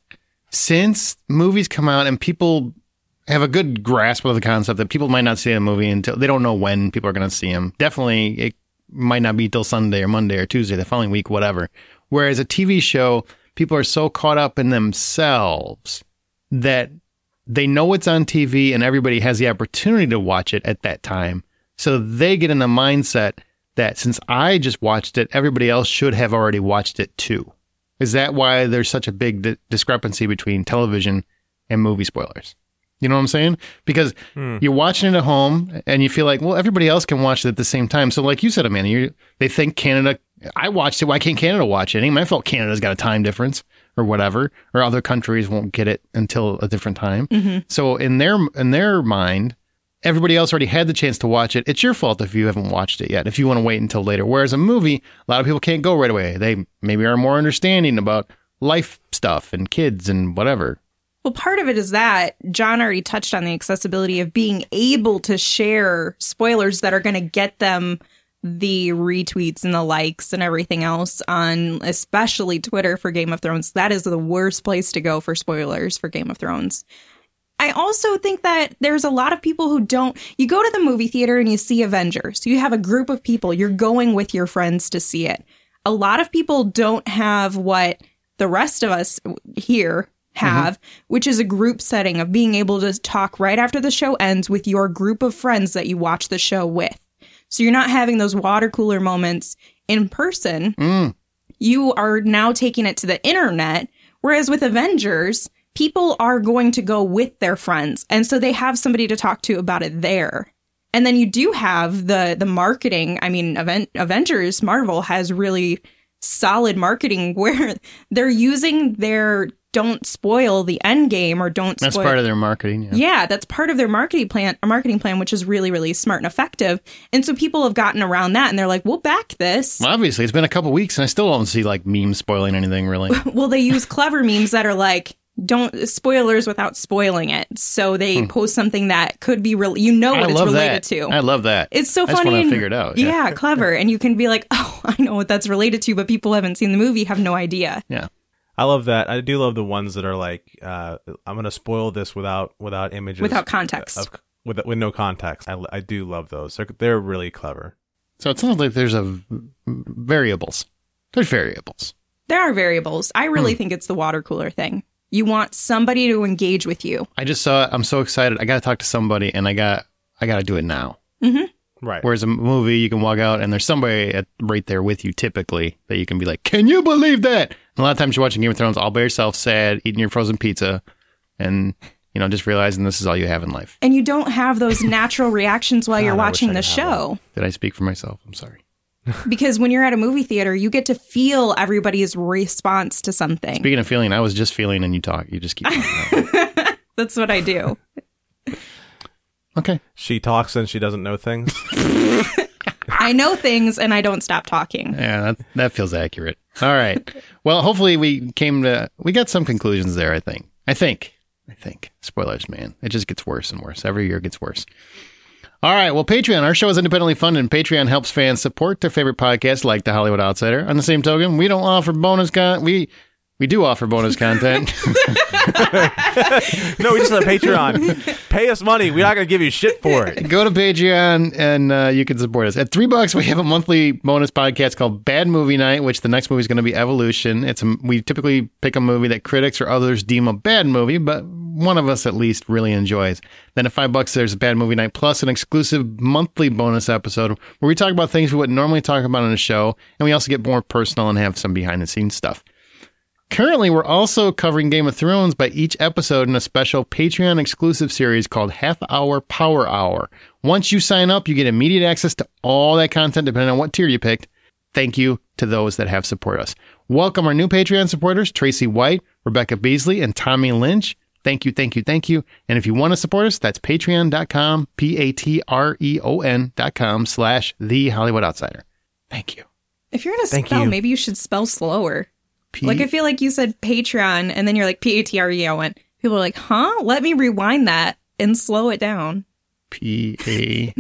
A: since movies come out and people have a good grasp of the concept that people might not see a movie until they don't know when people are going to see them. Definitely, it might not be till Sunday or Monday or Tuesday, the following week, whatever. Whereas a TV show, people are so caught up in themselves that they know it's on TV and everybody has the opportunity to watch it at that time. So they get in the mindset that since I just watched it, everybody else should have already watched it too. Is that why there's such a big discrepancy between television and movie spoilers? You know what I'm saying? Because you're watching it at home and you feel like, well, everybody else can watch it at the same time. So like you said, Amanda, they think Canada, I watched it. Why can't Canada watch it? It ain't my fault Canada's got a time difference or whatever, or other countries won't get it until a different time. Mm-hmm. So in their mind, everybody else already had the chance to watch it. It's your fault if you haven't watched it yet, if you want to wait until later. Whereas a movie, a lot of people can't go right away. They maybe are more understanding about life stuff and kids and whatever.
C: Well, part of it is that John already touched on the accessibility of being able to share spoilers that are going to get them the retweets and the likes and everything else on especially Twitter for Game of Thrones. That is the worst place to go for spoilers for Game of Thrones. I also think that there's a lot of people who don't. You go to the movie theater and you see Avengers. You have a group of people. You're going with your friends to see it. A lot of people don't have what the rest of us here have, which is a group setting of being able to talk right after the show ends with your group of friends that you watch the show with. So you're not having those water cooler moments in person. You are now taking it to the internet. Whereas with Avengers, people are going to go with their friends. And so they have somebody to talk to about it there. And then you do have the marketing. I mean, Avengers, Marvel has really solid marketing where they're using their don't spoil the end game or don't spoil.
A: That's part of their marketing.
C: Yeah, that's part of their marketing plan, which is really, really smart and effective. And so people have gotten around that and they're like, we'll back this.
A: Well, obviously, it's been a couple weeks and I still don't see like memes spoiling anything really.
C: Well, they use clever memes that are like, don't spoilers without spoiling it. So they post something that could be real. You know what it's related to.
A: I love that.
C: It's so
A: That's
C: funny.
A: What I figured out.
C: Yeah, clever. And you can be like, oh, I know what that's related to, but people haven't seen the movie, have no idea.
A: Yeah.
B: I love that. I do love the ones that are like, I'm going to spoil this without images.
C: Without context.
B: With no context. I do love those. They're really clever.
A: So it sounds like there's variables. There's variables.
C: There are variables. I really think it's the water cooler thing. You want somebody to engage with you.
A: I just saw it. I'm so excited. I got to talk to somebody and I got to do it now.
C: Mm-hmm.
B: Right.
A: Whereas a movie, you can walk out and there's somebody right there with you typically that you can be like, can you believe that? And a lot of times you're watching Game of Thrones all by yourself, sad, eating your frozen pizza, and just realizing this is all you have in life.
C: And you don't have those natural reactions while you're watching the show.
A: Did I speak for myself? I'm sorry.
C: Because when you're at a movie theater, you get to feel everybody's response to something.
A: Speaking of feeling, I was just feeling and you talk. You just keep talking.
C: That's what I do.
A: Okay.
B: She talks and she doesn't know things.
C: I know things and I don't stop talking.
A: Yeah, that feels accurate. All right. Well, hopefully we got some conclusions there, I think. I think. Spoilers, man. It just gets worse and worse. Every year it gets worse. All right. Well, Patreon. Our show is independently funded, and Patreon helps fans support their favorite podcasts like The Hollywood Outsider. On the same token, we don't offer bonus content. We do offer bonus content.
B: No, we just have Patreon. Pay us money. We're not going to give you shit for it.
A: Go to Patreon and you can support us. At $3, we have a monthly bonus podcast called Bad Movie Night, which the next movie is going to be Evolution. We typically pick a movie that critics or others deem a bad movie, but one of us at least really enjoys. Then at $5, there's a Bad Movie Night plus an exclusive monthly bonus episode where we talk about things we wouldn't normally talk about on a show, and we also get more personal and have some behind-the-scenes stuff. Currently, we're also covering Game of Thrones by each episode in a special Patreon exclusive series called Half Hour Power Hour. Once you sign up, you get immediate access to all that content depending on what tier you picked. Thank you to those that have supported us. Welcome our new Patreon supporters, Tracy White, Rebecca Beasley, and Tommy Lynch. Thank you. And if you want to support us, that's patreon.com, patreon.com/The Hollywood Outsider. Thank you.
C: If you're going to spell, maybe you should spell slower. I feel like you said Patreon and then you're like Patreon. People are like, huh? Let me rewind that and slow it down.
A: Patreon.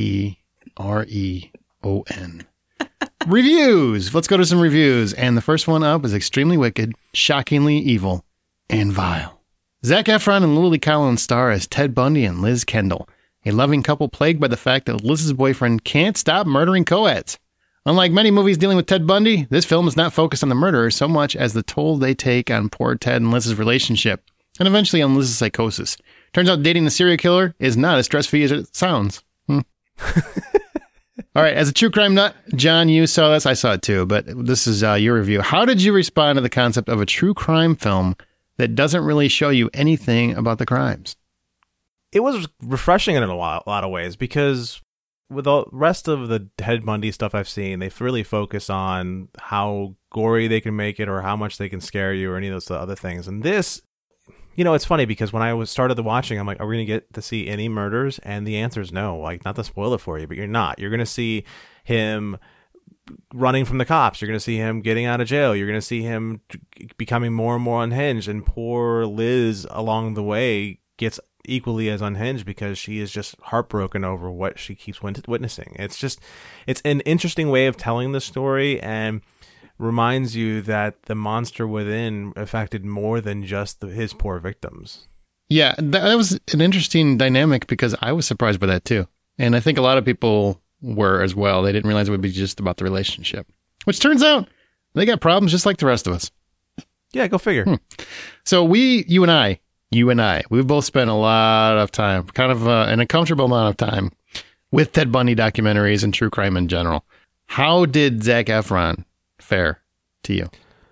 A: Reviews. Let's go to some reviews. And the first one up is extremely wicked, shockingly evil, and vile. Zac Efron and Lily Collins star as Ted Bundy and Liz Kendall, a loving couple plagued by the fact that Liz's boyfriend can't stop murdering co-eds. Unlike many movies dealing with Ted Bundy, this film is not focused on the murderer so much as the toll they take on poor Ted and Liz's relationship, and eventually on Liz's psychosis. Turns out dating the serial killer is not as stress-free as it sounds. All right, as a true crime nut, John, you saw this. I saw it too, but this is your review. How did you respond to the concept of a true crime film that doesn't really show you anything about the crimes?
B: It was refreshing in a lot of ways because with the rest of the Ted Bundy stuff I've seen, they really focus on how gory they can make it or how much they can scare you or any of those other things. And this, it's funny because when I started watching, I'm like, are we going to get to see any murders? And the answer is no. Like, not to spoil it for you, but you're not. You're going to see him running from the cops. You're going to see him getting out of jail. You're going to see him becoming more and more unhinged. And poor Liz along the way gets equally as unhinged because she is just heartbroken over what she keeps witnessing. It's an interesting way of telling the story and reminds you that the monster within affected more than just his poor victims.
A: Yeah, that was an interesting dynamic because I was surprised by that too. And I think a lot of people were as well. They didn't realize it would be just about the relationship, which turns out they got problems just like the rest of us.
B: Yeah, go figure.
A: So you and I, we've both spent a lot of time, kind of an uncomfortable amount of time with Ted Bundy documentaries and true crime in general. How did Zac Efron fare to you?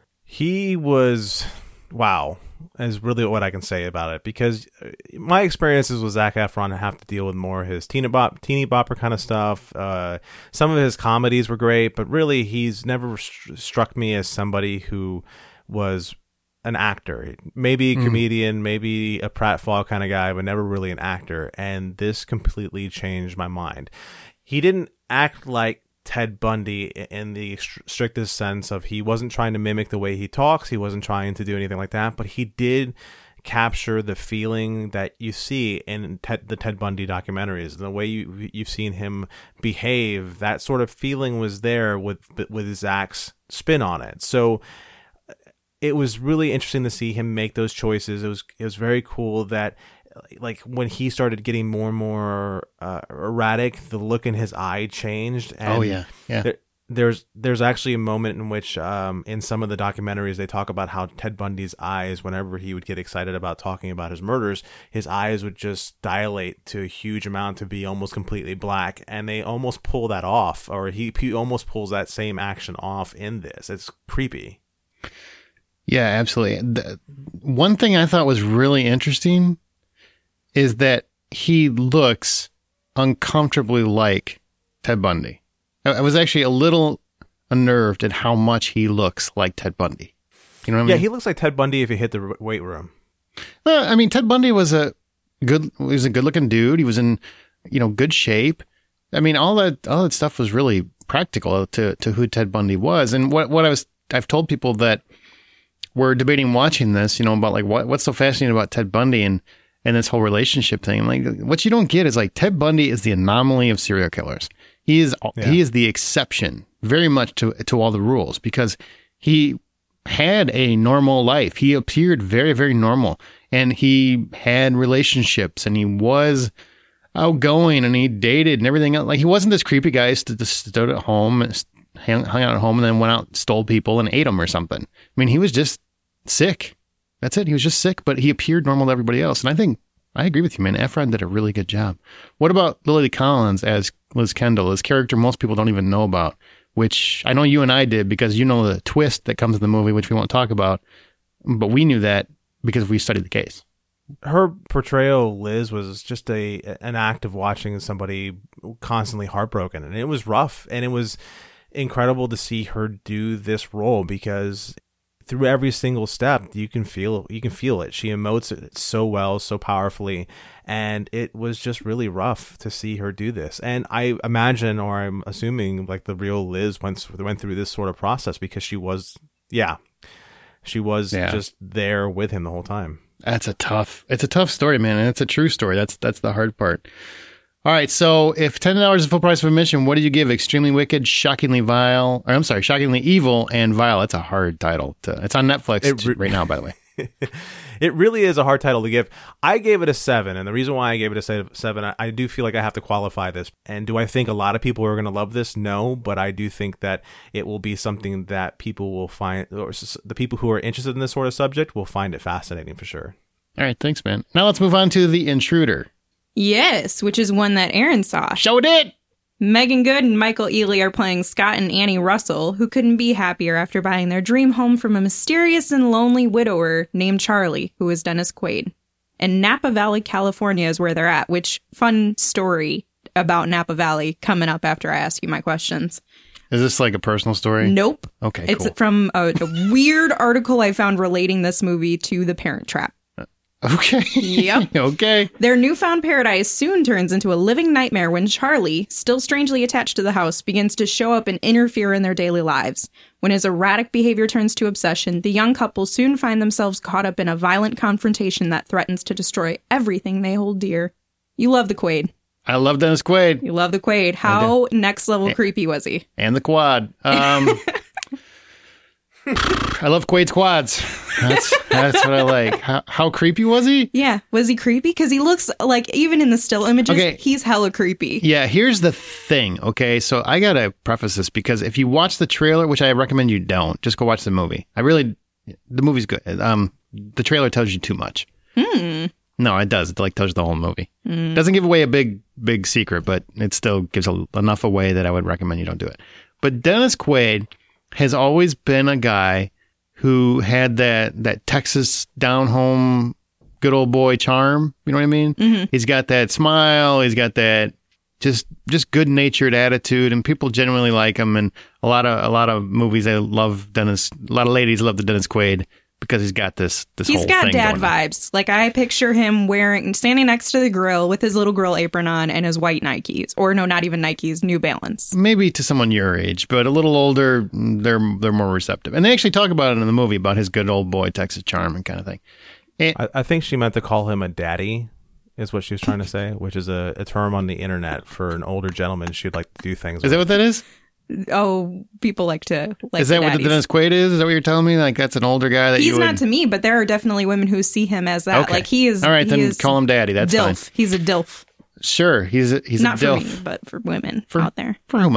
B: He was, wow, is really what I can say about it, because my experiences with Zac Efron have to deal with more his teeny bopper kind of stuff. Some of his comedies were great, but really he's never struck me as somebody who was an actor. Maybe a comedian, maybe a pratfall kind of guy, but never really an actor. And this completely changed my mind. He didn't act like Ted Bundy in the strictest sense of he wasn't trying to mimic the way he talks. He wasn't trying to do anything like that, but he did capture the feeling that you see in the Ted Bundy documentaries. The way you've seen him behave, that sort of feeling was there with Zac's spin on it. So it was really interesting to see him make those choices. It was very cool that, like, when he started getting more and more erratic, the look in his eye changed. And there's actually a moment in which in some of the documentaries they talk about how Ted Bundy's eyes, whenever he would get excited about talking about his murders, his eyes would just dilate to a huge amount to be almost completely black, and they almost pull that off, or he almost pulls that same action off in this. It's creepy.
A: Yeah, absolutely. One thing I thought was really interesting is that he looks uncomfortably like Ted Bundy. I was actually a little unnerved at how much he looks like Ted Bundy. You know what I mean?
B: Yeah, he looks like Ted Bundy if he hit the weight room.
A: I mean, Ted Bundy was a good looking dude. He was in, good shape. I mean, all that stuff was really practical to who Ted Bundy was. And I've told people that were debating watching this, about like what's so fascinating about Ted Bundy and this whole relationship thing. Like, what you don't get is like Ted Bundy is the anomaly of serial killers. He is the exception very much to all the rules, because he had a normal life. He appeared very, very normal, and he had relationships, and he was outgoing, and he dated and everything else. Like, he wasn't this creepy guy who just stood at home and hung out at home and then went out and stole people and ate them or something. I mean, he was just sick. That's it. He was just sick, but he appeared normal to everybody else. And I think I agree with you, man. Efron did a really good job. What about Lily Collins as Liz Kendall, his character most people don't even know about, which I know you and I did because you know the twist that comes in the movie, which we won't talk about, but we knew that because we studied the case.
B: Her portrayal, Liz, was just an act of watching somebody constantly heartbroken, and it was rough, and it was incredible to see her do this role because through every single step, you can feel it. She emotes it so well, so powerfully, and it was just really rough to see her do this. And I imagine, or I'm assuming, like the real Liz went through this sort of process because she was just there with him the whole time. It's a tough
A: story, man, and it's a true story. That's the hard part. All right, so if $10 is full price of admission, what do you give? Extremely Wicked, Shockingly Evil, and Vile. That's a hard title. It's on Netflix right now, by the way.
B: It really is a hard title to give. I gave it a 7, and the reason why I gave it a 7, I do feel like I have to qualify this. And do I think a lot of people are going to love this? No, but I do think that it will be something that people will find, or the people who are interested in this sort of subject will find it fascinating for sure.
A: All right, thanks, man. Now let's move on to The Intruder.
C: Yes, which is one that Aaron saw.
A: Showed it!
C: Megan Good and Michael Ealy are playing Scott and Annie Russell, who couldn't be happier after buying their dream home from a mysterious and lonely widower named Charlie, who is Dennis Quaid. And Napa Valley, California is where they're at, which, fun story about Napa Valley coming up after I ask you my questions.
A: Is this like a personal story?
C: Nope.
A: Okay,
C: It's from a weird article I found relating this movie to The Parent Trap.
A: Okay.
C: Yep.
A: Okay.
C: Their newfound paradise soon turns into a living nightmare when Charlie, still strangely attached to the house, begins to show up and interfere in their daily lives. When his erratic behavior turns to obsession, the young couple soon find themselves caught up in a violent confrontation that threatens to destroy everything they hold dear. You love the Quaid.
A: I love Dennis Quaid.
C: You love the Quaid. How next level creepy was he?
A: And the quad. I love Quaid's quads. That's what I like. How creepy was he?
C: Yeah. Was he creepy? Because he looks like, even in the still images, he's hella creepy.
A: Yeah, here's the thing, okay? So I got to preface this because if you watch the trailer, which I recommend you don't, just go watch the movie. The movie's good. The trailer tells you too much. No, it does. It tells you the whole movie. Doesn't give away a big secret, but it still gives enough away that I would recommend you don't do it. But Dennis Quaid has always been a guy who had that Texas down home good old boy charm. You know what I mean? Mm-hmm. He's got that smile. He's got that just good natured attitude, and people genuinely like him. And a lot of movies, they love Dennis. A lot of ladies love the Dennis Quaid because he's got this whole thing.
C: He's got dad vibes.
A: On.
C: Like, I picture him standing next to the grill with his little girl apron on and his white Nikes. Or no, not even Nikes, New Balance.
A: Maybe to someone your age, but a little older, they're more receptive. And they actually talk about it in the movie, about his good old boy Texas charm and kind of thing.
B: I think she meant to call him a daddy, is what she was trying to say, which is a term on the internet for an older gentleman she'd like to do things with.
A: Is that what that is?
C: Oh, people like to like.
A: Is that what the Dennis Quaid is? Is that what you're telling me? Like, that's an older guy that
C: he's not to me, but there are definitely women who see him as that.
A: Okay.
C: Like, he is.
A: All right, then call him daddy. That's
C: DILF.
A: fine.
C: He's a DILF.
A: Sure, he's
C: not
A: a DILF.
C: for me, but for women out there,
A: for whomever.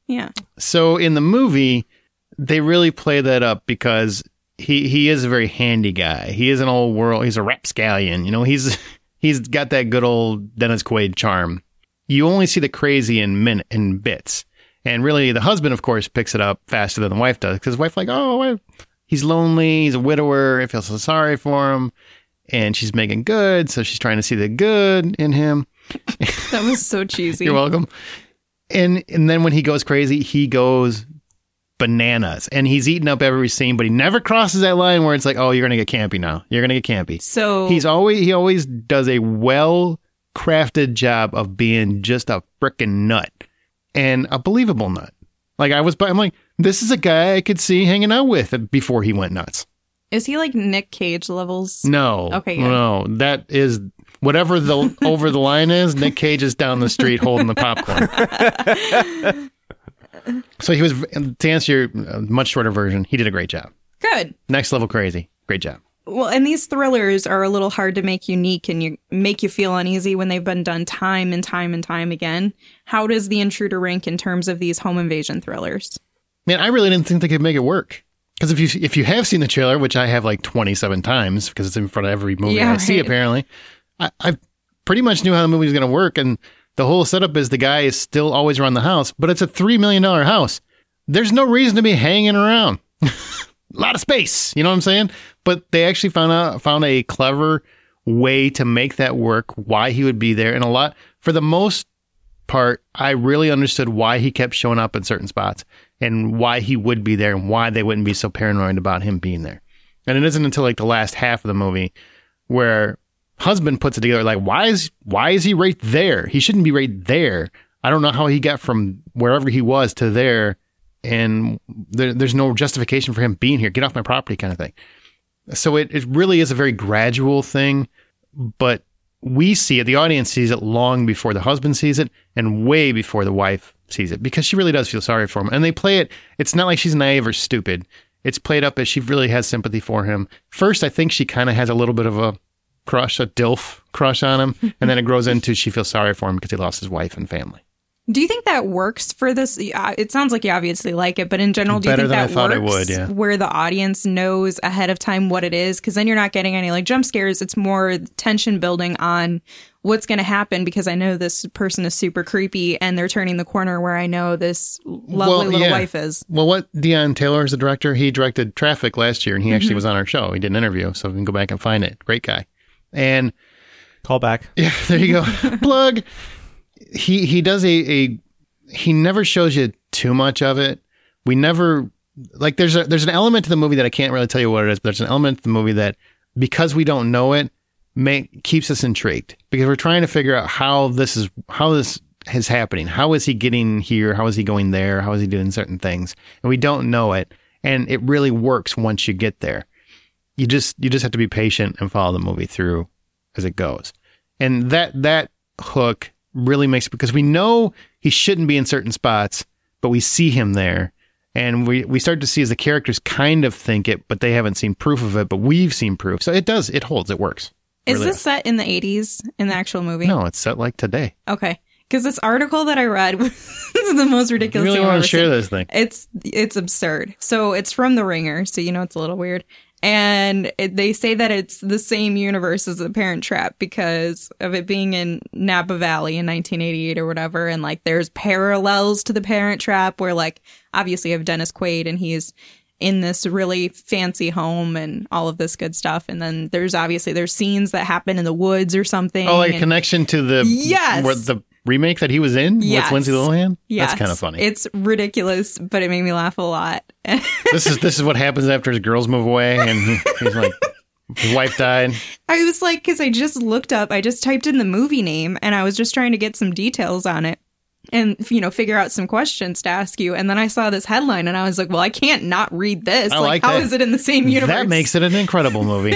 C: Yeah.
A: So in the movie, they really play that up because he is a very handy guy. He is an old world. He's a rapscallion. You know, he's got that good old Dennis Quaid charm. You only see the crazy in bits. And really, the husband, of course, picks it up faster than the wife does. Because the wife's like, oh, he's lonely. He's a widower. I feel so sorry for him. And she's making good. So she's trying to see the good in him.
C: That was so cheesy.
A: You're welcome. And then when he goes crazy, he goes bananas. And he's eating up every scene, but he never crosses that line where it's like, oh, you're going to get campy now. You're going to get campy.
C: So
A: he always does a well-crafted job of being just a freaking nut. And a believable nut. Like I'm like, this is a guy I could see hanging out with before he went nuts.
C: Is he like Nick Cage levels?
A: No.
C: Okay. Yeah.
A: No, that is whatever the over the line is. Nick Cage is down the street holding the popcorn. So he was, to answer your much shorter version, he did a great job.
C: Good.
A: Next level crazy. Great job.
C: Well, and these thrillers are a little hard to make unique and make you feel uneasy when they've been done time and time and time again. How does The Intruder rank in terms of these home invasion thrillers?
A: Man, I really didn't think they could make it work. Because if you have seen the trailer, which I have like 27 times because it's in front of every movie I see, apparently, I pretty much knew how the movie was going to work. And the whole setup is the guy is still always around the house, but it's a $3 million house. There's no reason to be hanging around. A lot of space, you know what I'm saying? But they actually found a clever way to make that work, why he would be there. And for the most part, I really understood why he kept showing up in certain spots and why he would be there and why they wouldn't be so paranoid about him being there. And it isn't until like the last half of the movie where husband puts it together like, why is he right there? He shouldn't be right there. I don't know how he got from wherever he was to there. And there's no justification for him being here. Get off my property kind of thing. So it really is a very gradual thing, but we see it, the audience sees it long before the husband sees it and way before the wife sees it because she really does feel sorry for him. And they play it. It's not like she's naive or stupid. It's played up as she really has sympathy for him. First, I think she kind of has a little bit of a DILF crush on him. And then it grows into she feels sorry for him because he lost his wife and family.
C: Do you think that works for this? It sounds like you obviously like it, but in general, do you think that works where the audience knows ahead of time what it is? Because then you're not getting any like jump scares. It's more tension building on what's going to happen because I know this person is super creepy and they're turning the corner where I know this lovely little wife is.
A: Well, what Deon Taylor is the director. He directed Traffic last year and he actually was on our show. He did an interview, so we can go back and find it. Great guy. And
B: call back. Yeah,
A: there you go. Plug. He does he never shows you too much of it. We never like there's an element to the movie that I can't really tell you what it is, but there's an element to the movie that because we don't know it keeps us intrigued because we're trying to figure out how this is happening. How is he getting here? How is he going there? How is he doing certain things? And we don't know it. And it really works once you get there. You just have to be patient and follow the movie through as it goes. And that hook really makes it because we know he shouldn't be in certain spots, but we see him there and we start to see as the characters kind of think it, but they haven't seen proof of it, but we've seen proof. So it holds, it works.
C: Is this set in the 80s in the actual movie?
A: No, it's set like today.
C: Okay. Because this article that I read was the most ridiculous thing I've ever seen.
A: I really want to share this thing.
C: It's absurd. So it's from The Ringer, so you know it's a little weird. And they say that it's the same universe as The Parent Trap because of it being in Napa Valley in 1988 or whatever. And like there's parallels to The Parent Trap where like obviously you have Dennis Quaid and he's in this really fancy home and all of this good stuff. And then there's scenes that happen in the woods or something. Oh,
A: like a connection to the remake that he was in with Lindsay Lohan?
C: Yes.
A: That's kind of funny.
C: It's ridiculous, but it made me laugh a lot.
A: This is what happens after his girls move away and he's like, his wife died.
C: I was like, because I just typed in the movie name and I was just trying to get some details on it and, figure out some questions to ask you. And then I saw this headline and I was like, well, I can't not read this. How is it in the same universe?
A: That makes it an incredible movie.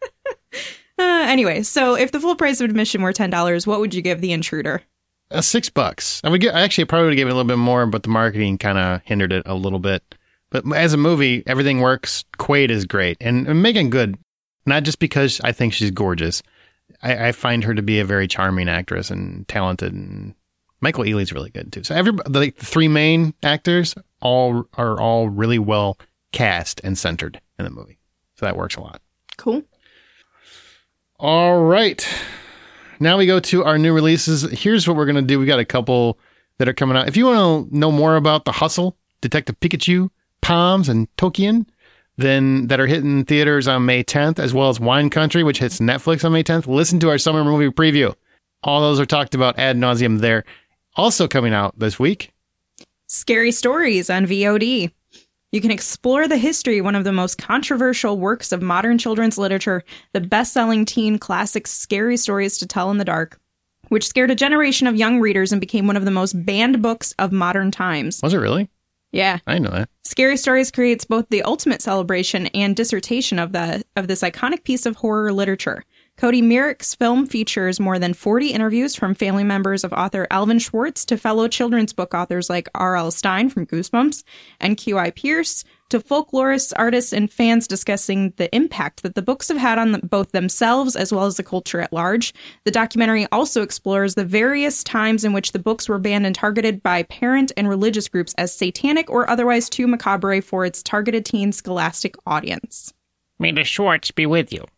C: Anyway, so if the full price of admission were $10, what would you give The Intruder?
A: $6. I probably would give it a little bit more, but the marketing kind of hindered it a little bit. But as a movie, everything works. Quaid is great. And Megan Good, not just because I think she's gorgeous. I find her to be a very charming actress and talented and Michael Ealy's really good too. So the three main actors are all really well cast and centered in the movie. So that works a lot.
C: Cool.
A: All right. Now we go to our new releases. Here's what we're going to do. We got a couple that are coming out. If you want to know more about The Hustle, Detective Pikachu, Palms, and Tolkien, then that are hitting theaters on May 10th, as well as Wine Country, which hits Netflix on May 10th, listen to our summer movie preview. All those are talked about ad nauseum there. Also coming out this week,
C: Scary Stories on VOD. You can explore the history, one of the most controversial works of modern children's literature, the best-selling teen classic Scary Stories to Tell in the Dark, which scared a generation of young readers and became one of the most banned books of modern times.
A: Was it really?
C: Yeah.
A: I know that.
C: Scary Stories creates both the ultimate celebration and dissertation of this iconic piece of horror literature. Cody Merrick's film features more than 40 interviews from family members of author Alvin Schwartz to fellow children's book authors like R.L. Stine from Goosebumps and Q.I. Pierce, to folklorists, artists, and fans discussing the impact that the books have had on both themselves as well as the culture at large. The documentary also explores the various times in which the books were banned and targeted by parent and religious groups as satanic or otherwise too macabre for its targeted teen scholastic audience.
D: May the Schwartz be with you.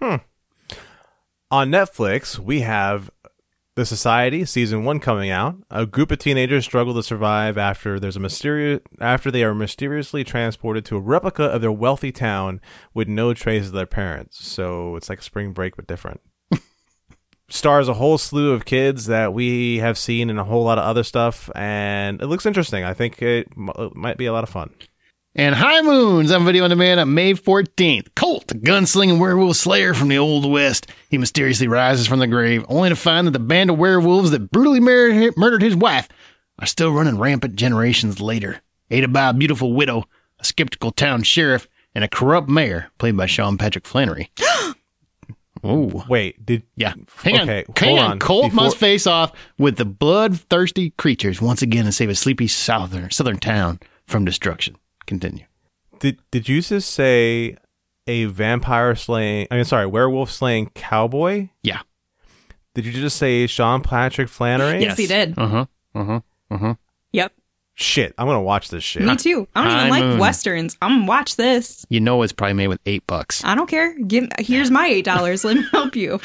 B: On Netflix, we have The Society, Season 1 coming out. A group of teenagers struggle to survive after they are mysteriously transported to a replica of their wealthy town with no trace of their parents. So it's like Spring Break, but different. Stars a whole slew of kids that we have seen in a whole lot of other stuff, and it looks interesting. I think it might be a lot of fun.
A: And High Moons on video on demand on May 14th. Colt, a gunslinging werewolf slayer from the Old West. He mysteriously rises from the grave, only to find that the band of werewolves that brutally murdered his wife are still running rampant generations later. Aided by a beautiful widow, a skeptical town sheriff, and a corrupt mayor, played by Sean Patrick Flannery. Oh,
B: wait,
A: Hang on. Colt must face off with the bloodthirsty creatures once again and save a sleepy southern town from destruction. Continue.
B: Did you just say a werewolf slaying cowboy?
A: Yeah.
B: Did you just say Sean Patrick Flannery?
C: Yes, he did. Yep.
B: Shit, I'm gonna watch this shit.
C: Me too. I don't even like Westerns. I'm gonna watch this.
A: You know it's probably made with $8.
C: I don't care. Here's my $8. Let me help you.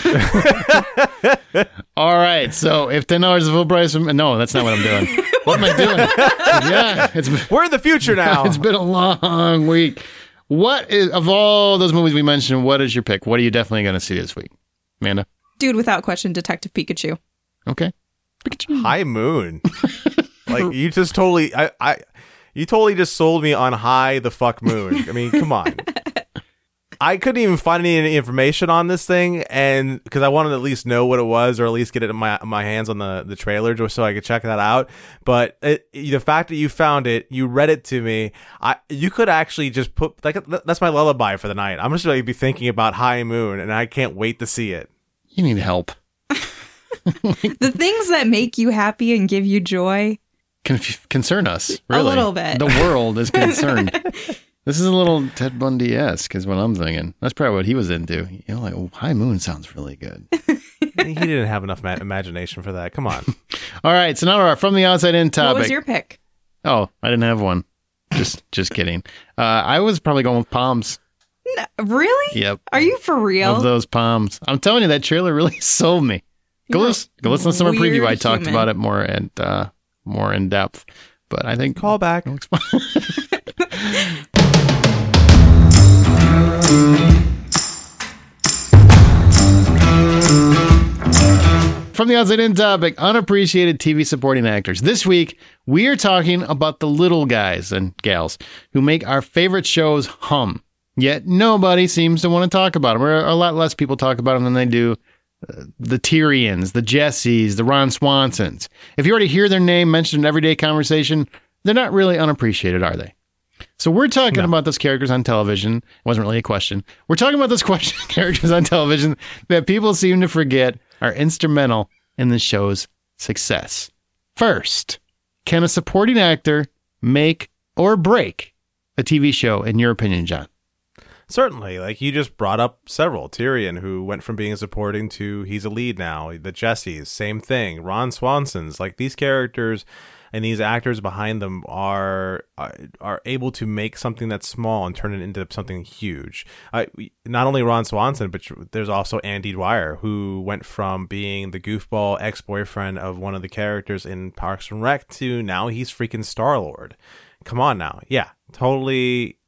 A: All right. So if $10 is full price, no, that's not what I'm doing. What am I doing? Yeah,
B: we're in the future now.
A: It's been a long week. Of all those movies we mentioned, what is your pick? What are you definitely going to see this week, Amanda?
C: Dude, without question, Detective Pikachu.
A: Okay. Pikachu.
B: High Moon. Like you just totally, you totally just sold me on High the fuck Moon. I mean, come on. I couldn't even find any information on this thing, and because I wanted to at least know what it was, or at least get it in my hands on the trailer, just so I could check that out. But the fact that you found it, you read it to me, you could actually just put that's my lullaby for the night. I'm just going to be thinking about High Moon, and I can't wait to see it.
A: You need help.
C: The things that make you happy and give you joy
A: concern us. Really,
C: a little bit.
A: The world is concerned. This is a little Ted Bundy-esque is what I'm thinking. That's probably what he was into. You know, like, High Moon sounds really good.
B: He didn't have enough imagination for that. Come on.
A: All right. So now our From the Outside In topic.
C: What was your pick?
A: Oh, I didn't have one. Just kidding. I was probably going with Palms.
C: No, really?
A: Yep.
C: Are you for real?
A: Of those Palms. I'm telling you, that trailer really sold me. Go listen to the summer preview. I talked about it more in depth. But I think...
B: Call back.
A: From the Outside In topic, unappreciated TV supporting actors. This week, we are talking about the little guys and gals who make our favorite shows hum. Yet nobody seems to want to talk about them, or a lot less people talk about them than they do the Tyrions, the Jessies, the Ron Swansons. If you already hear their name mentioned in everyday conversation, they're not really unappreciated, are they? So we're talking about those characters on television. It wasn't really a question. We're talking about those characters on television that people seem to forget are instrumental in the show's success. First, can a supporting actor make or break a TV show, in your opinion, John?
B: Certainly. Like, you just brought up several. Tyrion, who went from being a supporting to he's a lead now. The Jessies, same thing. Ron Swanson's. Like, these characters and these actors behind them are able to make something that's small and turn it into something huge. Not only Ron Swanson, but there's also Andy Dwyer, who went from being the goofball ex-boyfriend of one of the characters in Parks and Rec to now he's freaking Star-Lord. Come on now. Yeah, totally.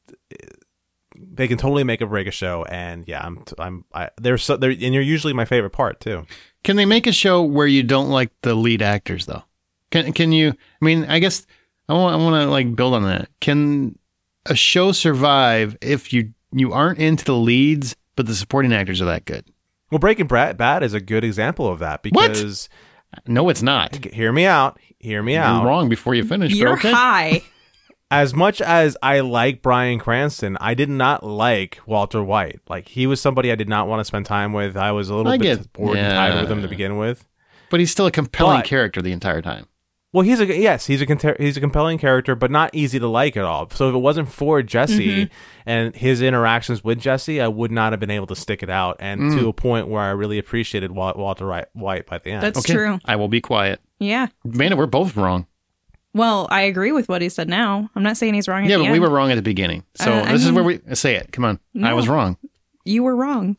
B: They can totally make or break a show, and yeah, and you're usually my favorite part too.
A: Can they make a show where you don't like the lead actors though? Can you? I mean, I guess I want to like build on that. Can a show survive if you aren't into the leads, but the supporting actors are that good?
B: Well, Breaking Bad is a good example of that because
A: no, it's not.
B: Hear me out.
A: You're wrong before you finish.
C: You're
A: okay.
C: high.
B: As much as I like Bryan Cranston, I did not like Walter White. Like, he was somebody I did not want to spend time with. I was a little bit bored and tired with him to begin with.
A: But he's still a compelling character the entire time.
B: Well, he's a compelling character, but not easy to like at all. So if it wasn't for Jesse and his interactions with Jesse, I would not have been able to stick it out, and to a point where I really appreciated Walter White by the end.
C: That's true.
A: I will be quiet.
C: Yeah.
A: Man, we're both wrong.
C: Well, I agree with what he said now. I'm not saying he's wrong at the end. Yeah,
A: but we were wrong at the beginning. So this is where we say it. Come on. No, I was wrong.
C: You were wrong.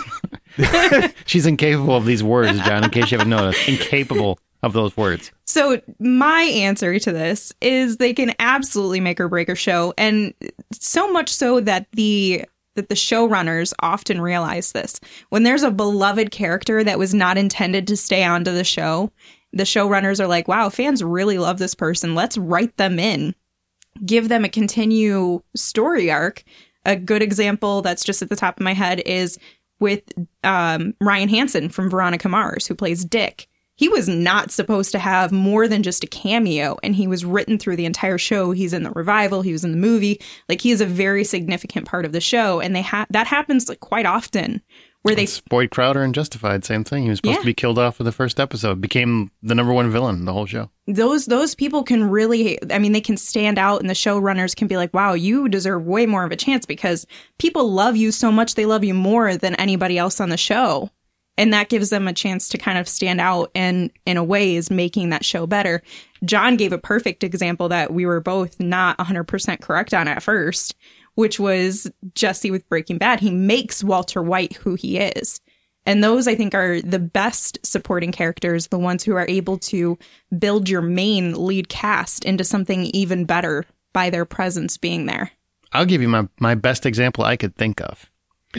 A: She's incapable of these words, John, in case you haven't noticed. Incapable of those words.
C: So my answer to this is they can absolutely make or break a show, and so much so that the showrunners often realize this. When there's a beloved character that was not intended to stay onto the showrunners are like, wow, fans really love this person. Let's write them in. Give them a continue story arc. A good example that's just at the top of my head is with Ryan Hansen from Veronica Mars, who plays Dick. He was not supposed to have more than just a cameo, and he was written through the entire show. He's in the revival. He was in the movie. Like, he is a very significant part of the show, and that happens like quite often. Where
A: Boyd Crowder in Justified, same thing. He was supposed to be killed off in the first episode. Became the number one villain in the whole show.
C: Those people can really, I mean, they can stand out, and the showrunners can be like, wow, you deserve way more of a chance because people love you so much. They love you more than anybody else on the show. And that gives them a chance to kind of stand out, and in a way is making that show better. John gave a perfect example that we were both not 100% correct on at first, which was Jesse with Breaking Bad. He makes Walter White who he is. And those, I think, are the best supporting characters, the ones who are able to build your main lead cast into something even better by their presence being there.
A: I'll give you my best example I could think of.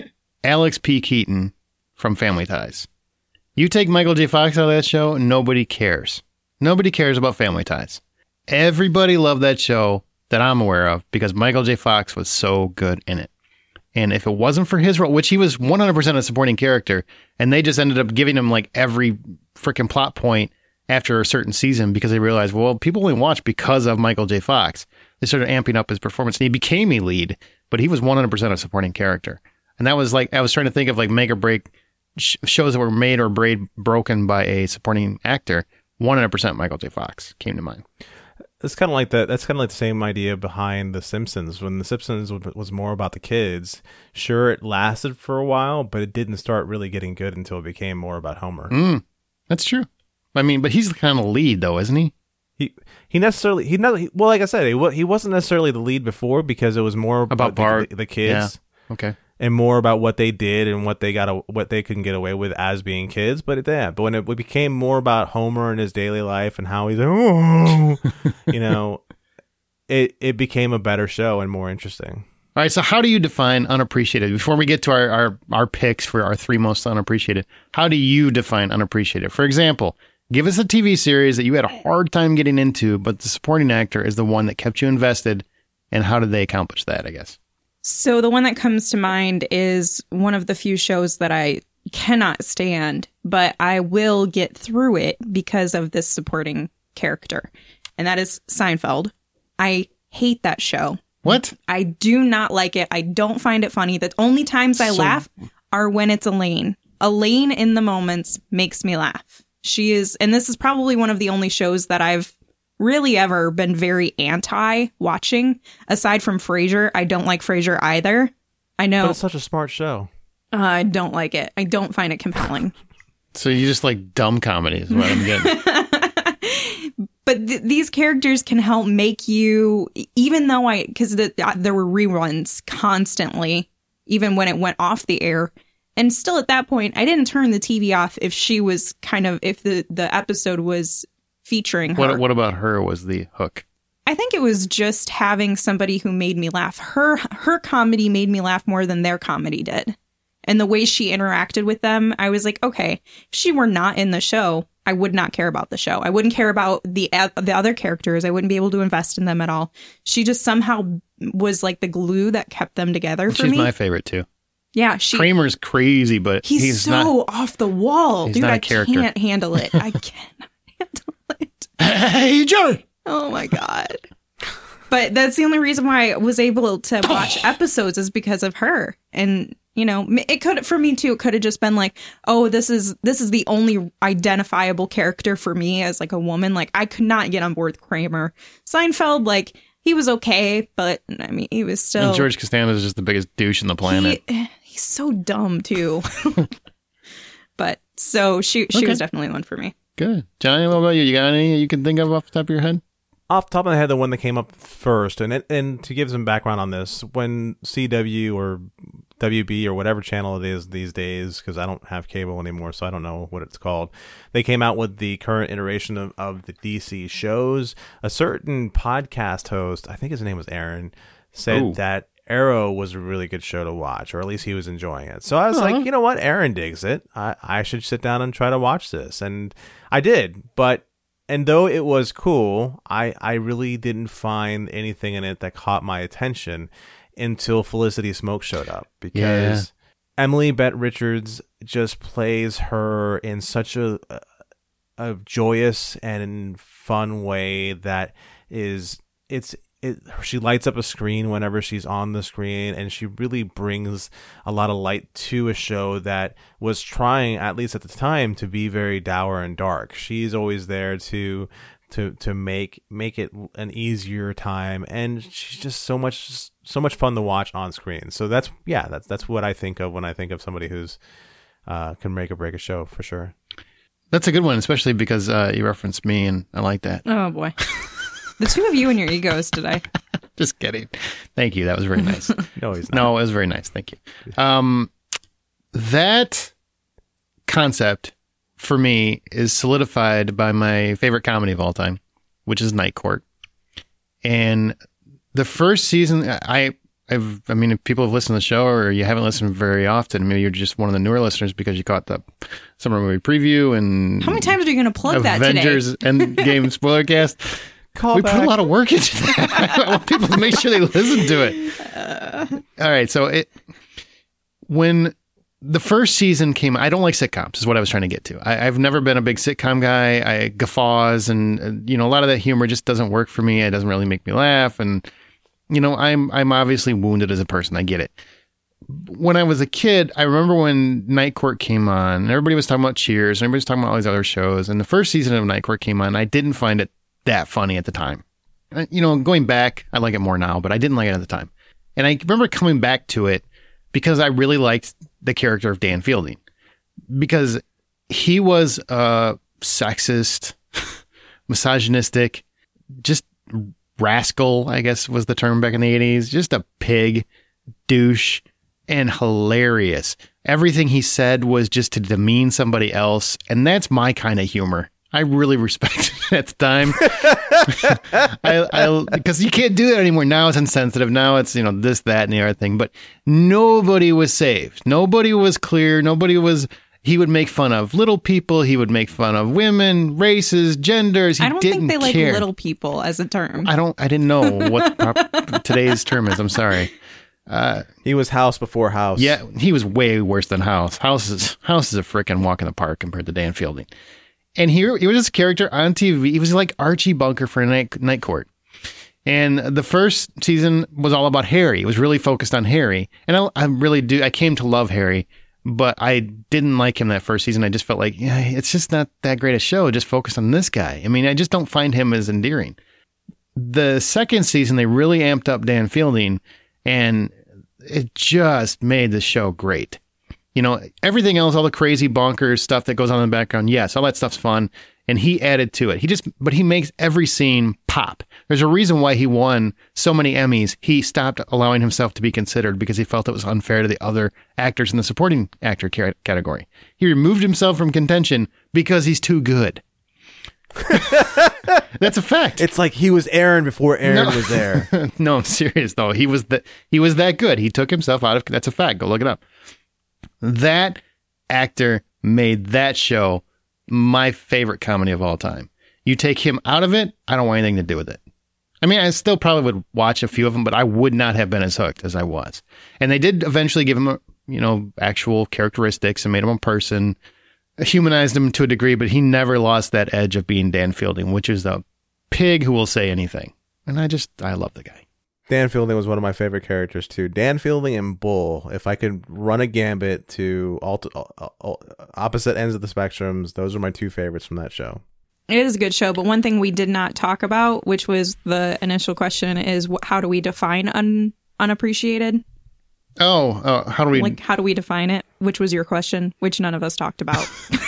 A: Alex P. Keaton from Family Ties. You take Michael J. Fox out of that show, nobody cares. Nobody cares about Family Ties. Everybody loved that show that I'm aware of because Michael J. Fox was so good in it. And if it wasn't for his role, which he was 100% a supporting character, and they just ended up giving him like every freaking plot point after a certain season because they realized, well, people only watch because of Michael J. Fox. They started amping up his performance, and he became a lead, but he was 100% a supporting character. And that was like, I was trying to think of like make or break shows that were made or broken by a supporting actor. 100% Michael J. Fox came to mind.
B: It's kind of like that. That's kind of like the same idea behind The Simpsons. When The Simpsons was more about the kids, sure, it lasted for a while, but it didn't start really getting good until it became more about Homer.
A: That's true. I mean, but he's the kind of lead, though, isn't he?
B: Well, like I said, he wasn't necessarily the lead before because it was more about
A: Bart,
B: the kids.
A: Yeah. Okay.
B: And more about what they did and what they couldn't get away with as being kids. But when it became more about Homer and his daily life and how he's it became a better show and more interesting.
A: All right. So how do you define unappreciated? Before we get to our picks for our three most unappreciated, how do you define unappreciated? For example, give us a TV series that you had a hard time getting into, but the supporting actor is the one that kept you invested. And how did they accomplish that, I guess?
C: So the one that comes to mind is one of the few shows that I cannot stand, but I will get through it because of this supporting character. And that is Seinfeld. I hate that show.
A: What?
C: I do not like it. I don't find it funny. The only times I laugh are when it's Elaine. Elaine in the moments makes me laugh. She is, and this is probably one of the only shows that I've really ever been very anti-watching. Aside from Frasier, I don't like Frasier either. I know.
B: But it's such a smart show.
C: I don't like it. I don't find it compelling.
A: So you just like dumb comedies, is what I'm getting.
C: But these characters can help make you, even though because there were reruns constantly, even when it went off the air. And still at that point, I didn't turn the TV off if she was if the episode was featuring her.
A: What about her was the hook?
C: I think it was just having somebody who made me laugh. Her comedy made me laugh more than their comedy did. And the way she interacted with them, I was like, okay, if she were not in the show, I would not care about the show. I wouldn't care about the other characters. I wouldn't be able to invest in them at all. She just somehow was like the glue that kept them together for me.
A: She's my favorite too.
C: Yeah,
A: Kramer's crazy, but
C: he's so
A: not,
C: off the wall.
A: He's
C: Dude,
A: not a
C: I
A: character.
C: can't handle it. I cannot handle it.
A: Hey, Jerry!
C: Oh my God. But that's the only reason why I was able to watch episodes is because of her. And, you know, it could, for me too, it could have just been like, oh, this is the only identifiable character for me as like a woman. Like, I could not get on board with Kramer. Seinfeld, like, he was okay, but I mean, he was still.
A: And George Costanza is just the biggest douche on the planet.
C: He's so dumb too. But so she was definitely one for me.
A: Good. Johnny, what about you? You got any you can think of off the top of your head?
B: Off the top of my head, the one that came up first, and to give some background on this, when CW or WB or whatever channel it is these days, because I don't have cable anymore, so I don't know what it's called, they came out with the current iteration of the DC shows. A certain podcast host, I think his name was Aaron, said that Arrow was a really good show to watch, or at least he was enjoying it. So I was like, you know what? Aaron digs it. I should sit down and try to watch this. And I did, and though it was cool, I really didn't find anything in it that caught my attention until Felicity Smoke showed up, because Emily Bett Richards just plays her in such a joyous and fun way that she lights up a screen whenever she's on the screen, and she really brings a lot of light to a show that was trying, at least at the time, to be very dour and dark. She's always there to make it an easier time, and she's just so much fun to watch on screen. So that's what I think of when I think of somebody who's can make or break a show, for sure.
A: That's a good one, especially because you referenced me, and I like that.
C: Oh boy. The two of you and your egos today.
A: Just kidding. Thank you. That was very nice.
B: No, he's not.
A: No, it was very nice. Thank you. That concept for me is solidified by my favorite comedy of all time, which is Night Court. And the first season, I mean, if people have listened to the show or you haven't listened very often, maybe you're just one of the newer listeners because you caught the summer movie preview and
C: how many times are you going to plug
A: Avengers
C: that today?
A: Endgame spoiler cast. We put a lot of work into that. I want people to make sure they listen to it. All right. So when the first season came, I don't like sitcoms is what I was trying to get to. I've never been a big sitcom guy. Guffaws and, a lot of that humor just doesn't work for me. It doesn't really make me laugh. And, I'm obviously wounded as a person. I get it. When I was a kid, I remember when Night Court came on, and everybody was talking about Cheers, and everybody was talking about all these other shows. And the first season of Night Court came on. I didn't find it that funny at the time. Going back, I like it more now, but I didn't like it at the time. And I remember coming back to it because I really liked the character of Dan Fielding, because he was a sexist, misogynistic, just rascal, I guess was the term back in the 80s, just a pig, douche, and hilarious. Everything he said was just to demean somebody else, and that's my kind of humor. I really respected it at the time. Because you can't do that anymore. Now it's insensitive. Now it's, this, that, and the other thing. But nobody was saved. Nobody was clear. He would make fun of little people. He would make fun of women, races, genders.
C: I don't think they like little people as a term.
A: I didn't know what today's term is. I'm sorry.
B: He was House before House.
A: Yeah, he was way worse than House. House is a frickin' walk in the park compared to Dan Fielding. And he was this character on TV. He was like Archie Bunker for Night Court. And the first season was all about Harry. It was really focused on Harry. And I came to love Harry, but I didn't like him that first season. I just felt like, it's just not that great a show. Just focused on this guy. I mean, I just don't find him as endearing. The second season, they really amped up Dan Fielding, and it just made the show great. You know, everything else, all the crazy bonkers stuff that goes on in the background, yes, all that stuff's fun. And he added to it. But he makes every scene pop. There's a reason why he won so many Emmys. He stopped allowing himself to be considered because he felt it was unfair to the other actors in the supporting actor category. He removed himself from contention because he's too good. That's a fact.
B: It's like he was Aaron before Aaron was there.
A: No, I'm serious though. He was that good. He took himself out of. That's a fact. Go look it up. That actor made that show my favorite comedy of all time. You take him out of it, I don't want anything to do with it. I mean, I still probably would watch a few of them, but I would not have been as hooked as I was. And they did eventually give him, actual characteristics and made him a person, humanized him to a degree, but he never lost that edge of being Dan Fielding, which is the pig who will say anything. And I love the guy.
B: Dan Fielding was one of my favorite characters too. Dan Fielding and Bull. If I could run a gambit to opposite ends of the spectrums, those are my two favorites from that show.
C: It is a good show, but one thing we did not talk about, which was the initial question, is how do we define unappreciated?
A: How do we
C: define it? Which was your question, which none of us talked about.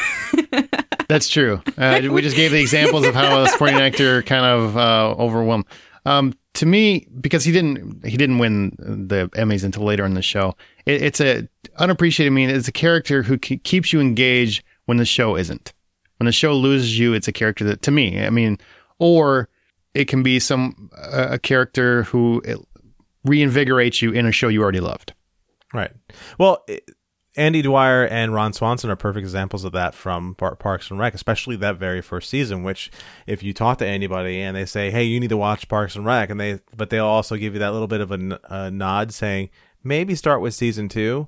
A: That's true. We just gave the examples of how a supporting actor kind of overwhelmed. To me, because he didn't win the Emmys until later in the show, it's a unappreciated. I mean, it's a character who keeps you engaged when the show isn't. When the show loses you, it's a character that, to me, I mean, or it can be a character who reinvigorates you in a show you already loved.
B: Right. Well, Andy Dwyer and Ron Swanson are perfect examples of that from Parks and Rec, especially that very first season, which if you talk to anybody and they say, hey, you need to watch Parks and Rec, but they'll also give you that little bit of a nod saying, maybe start with season 2.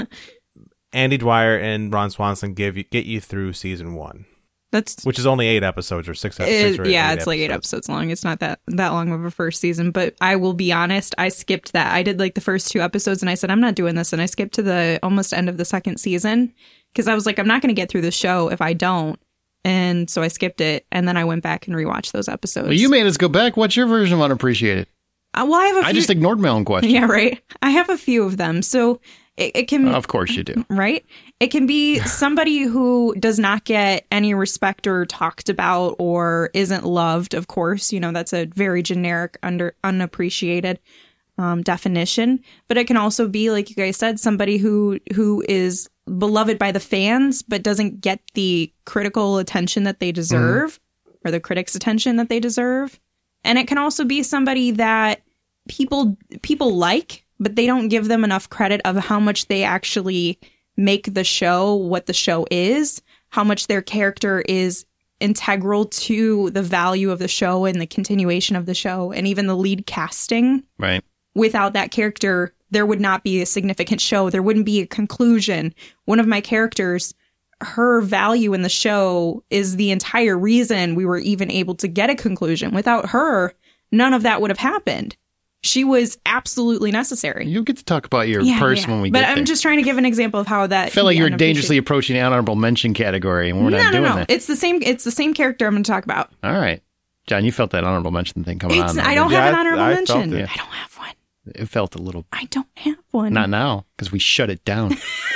B: Andy Dwyer and Ron Swanson get you through season 1. Which is only 8 episodes or 6 episodes.
C: Yeah, it's like 8 episodes long. It's not that long of a first season, but I will be honest, I skipped that. I did like the first 2 episodes and I said, I'm not doing this. And I skipped to the almost end of the second season because I was like, I'm not going to get through the show if I don't. And so I skipped it. And then I went back and rewatched those episodes.
A: Well, you made us go back. What's your version of unappreciated?
C: Well, I have a few.
A: I just ignored my own question.
C: Yeah, right. I have a few of them. So it can...
A: Of course you do.
C: Right? It can be somebody who does not get any respect or talked about or isn't loved, of course. That's a very generic, unappreciated definition. But it can also be, like you guys said, somebody who is beloved by the fans but doesn't get the critical attention that they deserve or the critics' attention that they deserve. And it can also be somebody that people like, but they don't give them enough credit of how much they actually make the show what the show is, how much their character is integral to the value of the show and the continuation of the show and even the lead casting.
A: Right.
C: Without that character, there would not be a significant show. There wouldn't be a conclusion. One of my characters, her value in the show is the entire reason we were even able to get a conclusion. Without her, none of that would have happened. She was absolutely necessary.
A: You'll get to talk about your person when we get there.
C: But I'm just trying to give an example of how that...
A: I feel like you're dangerously approaching the honorable mention category, and we're not doing that.
C: It's the same character I'm going to talk about.
A: All right. John, you felt that honorable mention thing coming on.
C: I don't have an honorable mention. I don't have one.
A: It felt a little...
C: I don't have one.
A: Not now, because we shut it down.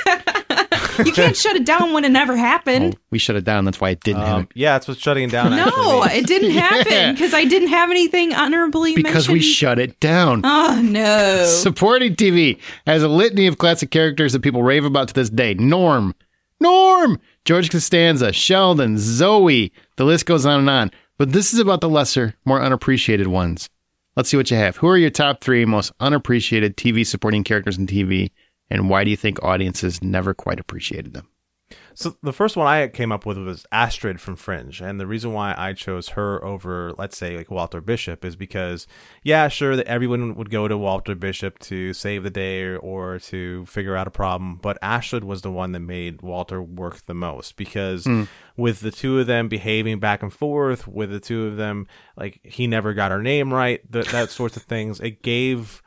C: You can't shut it down when it never happened.
A: Oh, we shut it down. That's why it didn't happen.
B: Yeah, that's what's shutting it down.
C: No, it didn't happen because I didn't have anything honorably mentioned.
A: Because we shut it down.
C: Oh, no.
A: Supporting TV has a litany of classic characters that people rave about to this day. Norm, George Costanza, Sheldon, Zoe. The list goes on and on. But this is about the lesser, more unappreciated ones. Let's see what you have. Who are your top 3 most unappreciated TV supporting characters in TV? And why do you think audiences never quite appreciated them?
B: So the first one I came up with was Astrid from Fringe. And the reason why I chose her over, let's say, like Walter Bishop is because, yeah, sure, that everyone would go to Walter Bishop to save the day or to figure out a problem. But Astrid was the one that made Walter work the most because with the two of them behaving back and forth, with the two of them, like he never got her name right, that sorts of things, it gave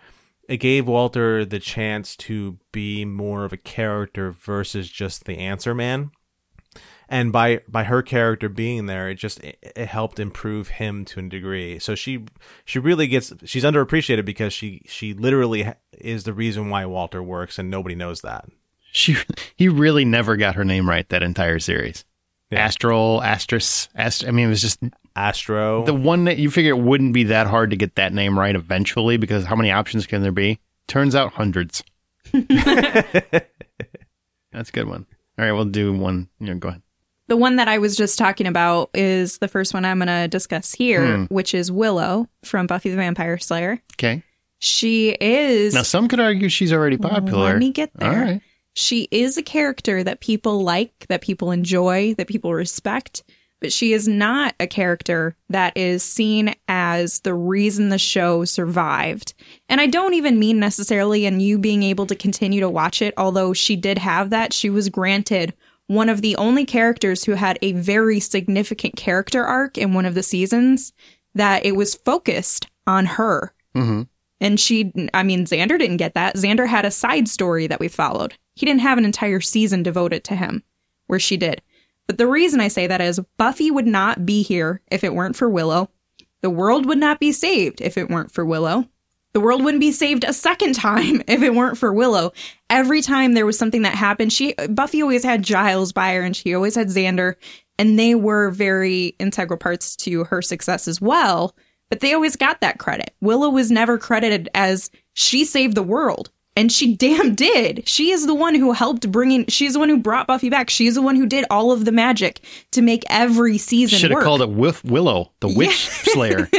B: Walter the chance to be more of a character versus just the answer man. And by her character being there, it helped improve him to a degree. So she's underappreciated because she literally is the reason why Walter works, and nobody knows that.
A: He really never got her name right that entire series. Yeah. Astral, Astris, I mean, it was just
B: Astro.
A: The one that you figure it wouldn't be that hard to get that name right eventually, because how many options can there be? Turns out hundreds. That's a good one. All right, we'll do one. Go ahead.
C: The one that I was just talking about is the first one I'm going to discuss here, which is Willow from Buffy the Vampire Slayer.
A: Okay.
C: She is...
A: Now, some could argue she's already popular.
C: Let me get there.
A: All right.
C: She is a character that people like, that people enjoy, that people respect, but she is not a character that is seen as the reason the show survived. And I don't even mean necessarily in you being able to continue to watch it, although she did have that. She was granted one of the only characters who had a very significant character arc in one of the seasons, that it was focused on her.
A: Mm-hmm.
C: And Xander didn't get that. Xander had a side story that we followed. He didn't have an entire season devoted to him, where she did. But the reason I say that is Buffy would not be here if it weren't for Willow. The world would not be saved if it weren't for Willow. The world wouldn't be saved a second time if it weren't for Willow. Every time there was something that happened, Buffy always had Giles by her, and she always had Xander, and they were very integral parts to her success as well. But they always got that credit. Willow was never credited as she saved the world. And she damn did. She is the one who she's the one who brought Buffy back. She's the one who did all of the magic to make every season work.
A: Should have called it Willow, the Witch Slayer.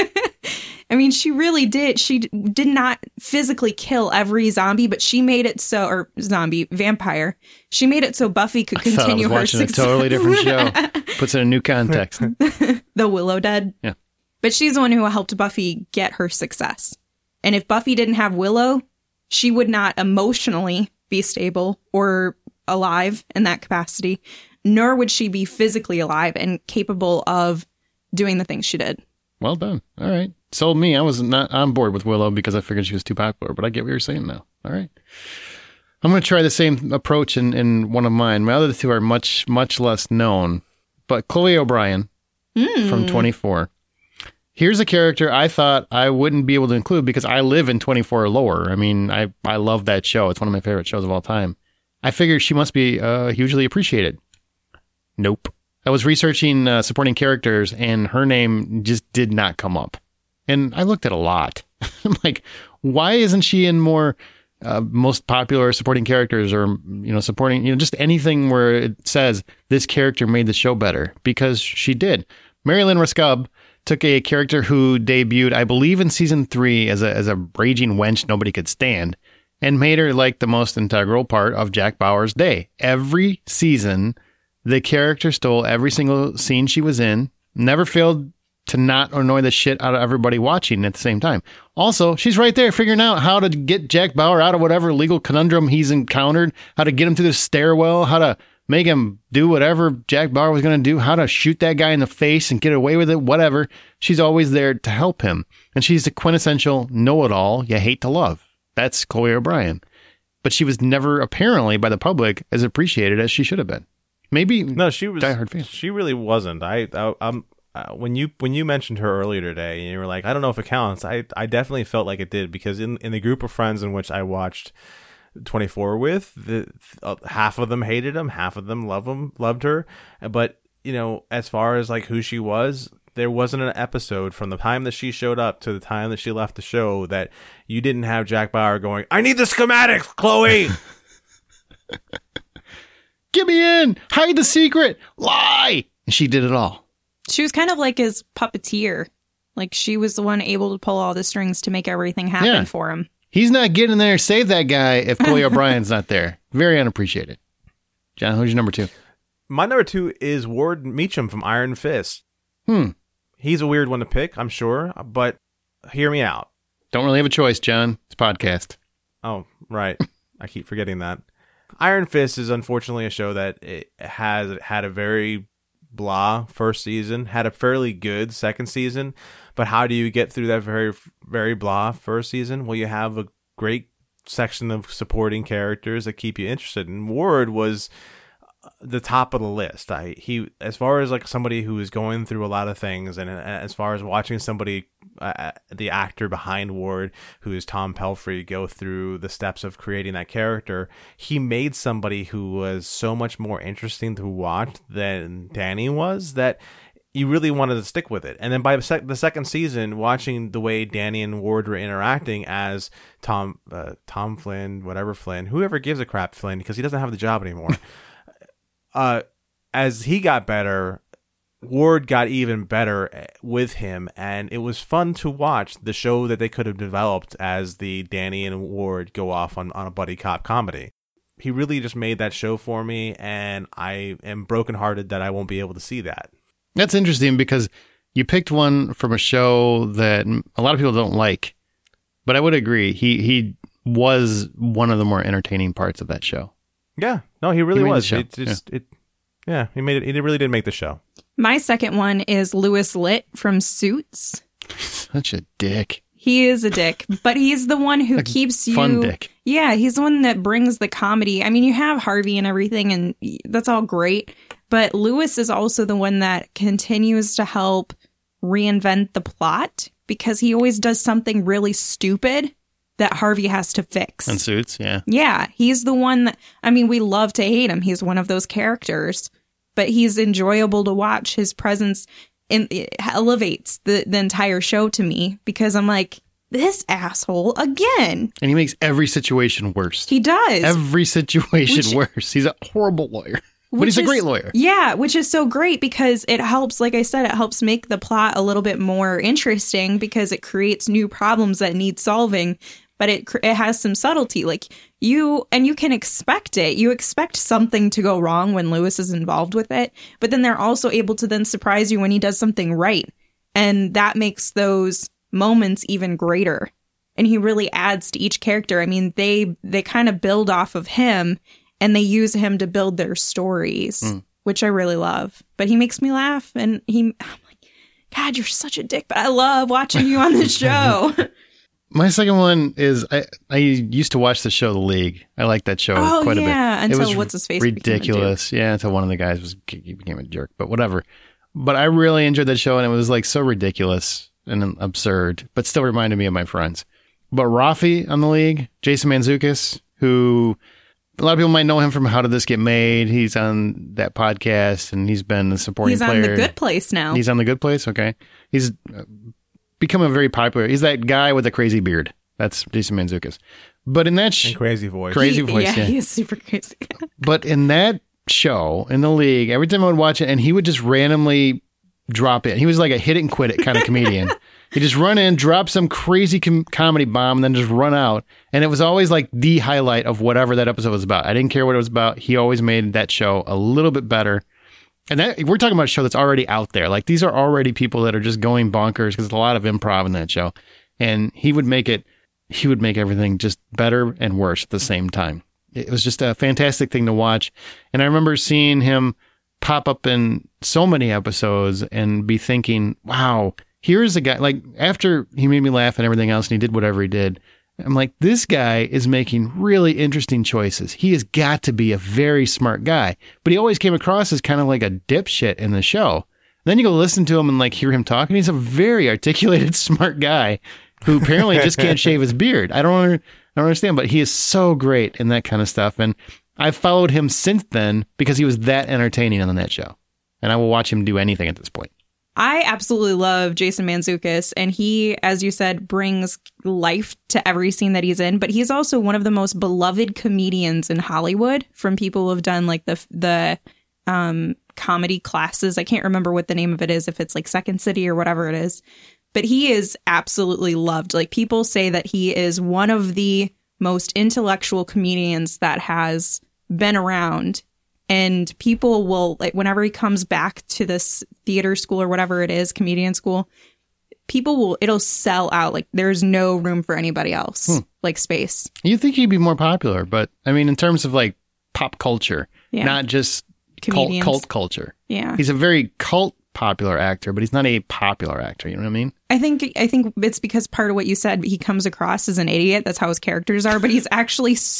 C: I mean, she really did. She did not physically kill every zombie, but she made it so, or vampire. She made it so Buffy could continue her success.
A: I was watching a totally different show. Puts it in a new context.
C: The Willow Dead.
A: Yeah.
C: But she's the one who helped Buffy get her success. And if Buffy didn't have Willow, she would not emotionally be stable or alive in that capacity, nor would she be physically alive and capable of doing the things she did.
A: Well done. All right. Sold me. I was not on board with Willow because I figured she was too popular, but I get what you're saying now. All right. I'm going to try the same approach in one of mine. My other two are much, much less known, but Chloe O'Brien from 24. Here's a character I thought I wouldn't be able to include because I live in 24 lore. I mean, I love that show. It's one of my favorite shows of all time. I figured she must be hugely appreciated. Nope. I was researching supporting characters, and her name just did not come up. And I looked at a lot. I'm like, why isn't she in more most popular supporting characters, or supporting just anything where it says this character made the show better? Because she did. Marilyn Rescub took a character who debuted, I believe, in season 3 as a raging wench nobody could stand, and made her like the most integral part of Jack Bauer's day. Every season, the character stole every single scene she was in, never failed to not annoy the shit out of everybody watching at the same time. Also, she's right there figuring out how to get Jack Bauer out of whatever legal conundrum he's encountered, how to get him through the stairwell, how to make him do whatever Jack Bauer was going to do, how to shoot that guy in the face and get away with it, whatever. She's always there to help him. And she's the quintessential know-it-all you hate to love. That's Chloe O'Brien. But she was never, apparently, by the public, as appreciated as she should have been. Maybe
B: no, she was.
A: Diehard fan.
B: She really wasn't. When you mentioned her earlier today, and you were like, I don't know if it counts. I definitely felt like it did, because in the group of friends in which I watched 24 with, half of them hated him, half of them loved her. But as far as like who she was, there wasn't an episode from the time that she showed up to the time that she left the show that you didn't have Jack Bauer going, I need the schematics, Chloe.
A: Get me in, hide the secret, lie. And she did it all.
C: She was kind of like his puppeteer. Like, she was the one able to pull all the strings to make everything happen for him.
A: He's not getting there, save that guy, if Chloe O'Brien's not there. Very unappreciated. John, who's your number 2?
B: My number 2 is Ward Meacham from Iron Fist. He's a weird one to pick, I'm sure, but hear me out.
A: Don't really have a choice, John. It's a podcast.
B: Oh, right. I keep forgetting that. Iron Fist is unfortunately a show that it has had a very blah first season, had a fairly good second season, but how do you get through that very, very blah first season? Well, you have a great section of supporting characters that keep you interested. And Ward was the top of the list. He, as far as like somebody who is going through a lot of things, and as far as watching somebody, the actor behind Ward, who is Tom Pelphrey, go through the steps of creating that character, he made somebody who was so much more interesting to watch than Danny was, that you really wanted to stick with it. And then by the second season, watching the way Danny and Ward were interacting as Tom Flynn, whatever Flynn, whoever gives a crap Flynn, because he doesn't have the job anymore. As he got better, Ward got even better with him, and it was fun to watch the show that they could have developed as the Danny and Ward go off on a buddy cop comedy. He really just made that show for me, and I am brokenhearted that I won't be able to see that.
A: That's interesting because you picked one from a show that a lot of people don't like, but I would agree. He was one of the more entertaining parts of that show.
B: Yeah, no, he really was.
A: He made it. He really did make the show.
C: My second one is Louis Litt from Suits.
A: Such a dick.
C: He is a dick, but he's the one who keeps you...
A: Fun dick.
C: Yeah, he's the one that brings the comedy. I mean, you have Harvey and everything, and that's all great, but Louis is also the one that continues to help reinvent the plot, because he always does something really stupid that Harvey has to fix.
A: And Suits, yeah.
C: Yeah, he's the one that... I mean, we love to hate him. He's one of those characters, but he's enjoyable to watch. His presence... And it elevates the entire show to me, because I'm like, this asshole again.
A: And he makes every situation worse.
C: He does.
A: Every situation worse. He's a horrible lawyer. But he's a great lawyer.
C: Yeah, which is so great, because it helps, like I said, it helps make the plot a little bit more interesting, because it creates new problems that need solving. But it has some subtlety. Like you can expect it. You expect something to go wrong when Louis is involved with it. But then they're also able to then surprise you when he does something right. And that makes those moments even greater. And he really adds to each character. I mean, they kind of build off of him, and they use him to build their stories, which I really love. But he makes me laugh. And I'm like, God, you're such a dick. But I love watching you on the show.
A: My second one is I used to watch the show The League. I liked that show quite a bit.
C: Until what's-his-face
A: ridiculous. Yeah, until one of the guys became a jerk, but whatever. But I really enjoyed that show, and it was like so ridiculous and absurd, but still reminded me of my friends. But Rafi on The League, Jason Mantzoukas, who a lot of people might know him from How Did This Get Made? He's on that podcast, and he's been a supporting player.
C: He's on The Good Place now.
A: He's on The Good Place? Okay. He's become a very popular... He's that guy with the crazy beard. That's Jason Mantzoukas. But in that...
B: And crazy voice.
A: Crazy voice, yeah.
C: He is super crazy.
A: But in that show, in The League, every time I would watch it, and he would just randomly drop in. He was like a hit and quit it kind of comedian. He'd just run in, drop some crazy comedy bomb, and then just run out. And it was always like the highlight of whatever that episode was about. I didn't care what it was about. He always made that show a little bit better. And that, we're talking about a show that's already out there. Like, these are already people that are just going bonkers, because there's a lot of improv in that show. And he would make everything just better and worse at the same time. It was just a fantastic thing to watch. And I remember seeing him pop up in so many episodes and be thinking, wow, here's a guy, like, after he made me laugh and everything else, and he did whatever he did, I'm like, this guy is making really interesting choices. He has got to be a very smart guy. But he always came across as kind of like a dipshit in the show. And then you go listen to him and like hear him talk, and he's a very articulated, smart guy who apparently just can't shave his beard. I don't understand, but he is so great in that kind of stuff. And I've followed him since then because he was that entertaining on that show. And I will watch him do anything at this point.
C: I absolutely love Jason Mantzoukas, and he, as you said, brings life to every scene that he's in, but he's also one of the most beloved comedians in Hollywood from people who have done like the comedy classes. I can't remember what the name of it is, if it's like Second City or whatever it is, but he is absolutely loved. Like, people say that he is one of the most intellectual comedians that has been around. And people will, like, whenever he comes back to this theater school or whatever it is, comedian school, it'll sell out. Like, there's no room for anybody else, like space.
A: You think he'd be more popular, but I mean, in terms of like pop culture, not just cult culture.
C: Yeah.
A: He's a very cult popular actor, but he's not a popular actor. You know what I mean?
C: I think it's because part of what you said, he comes across as an idiot. That's how his characters are, but he's actually he's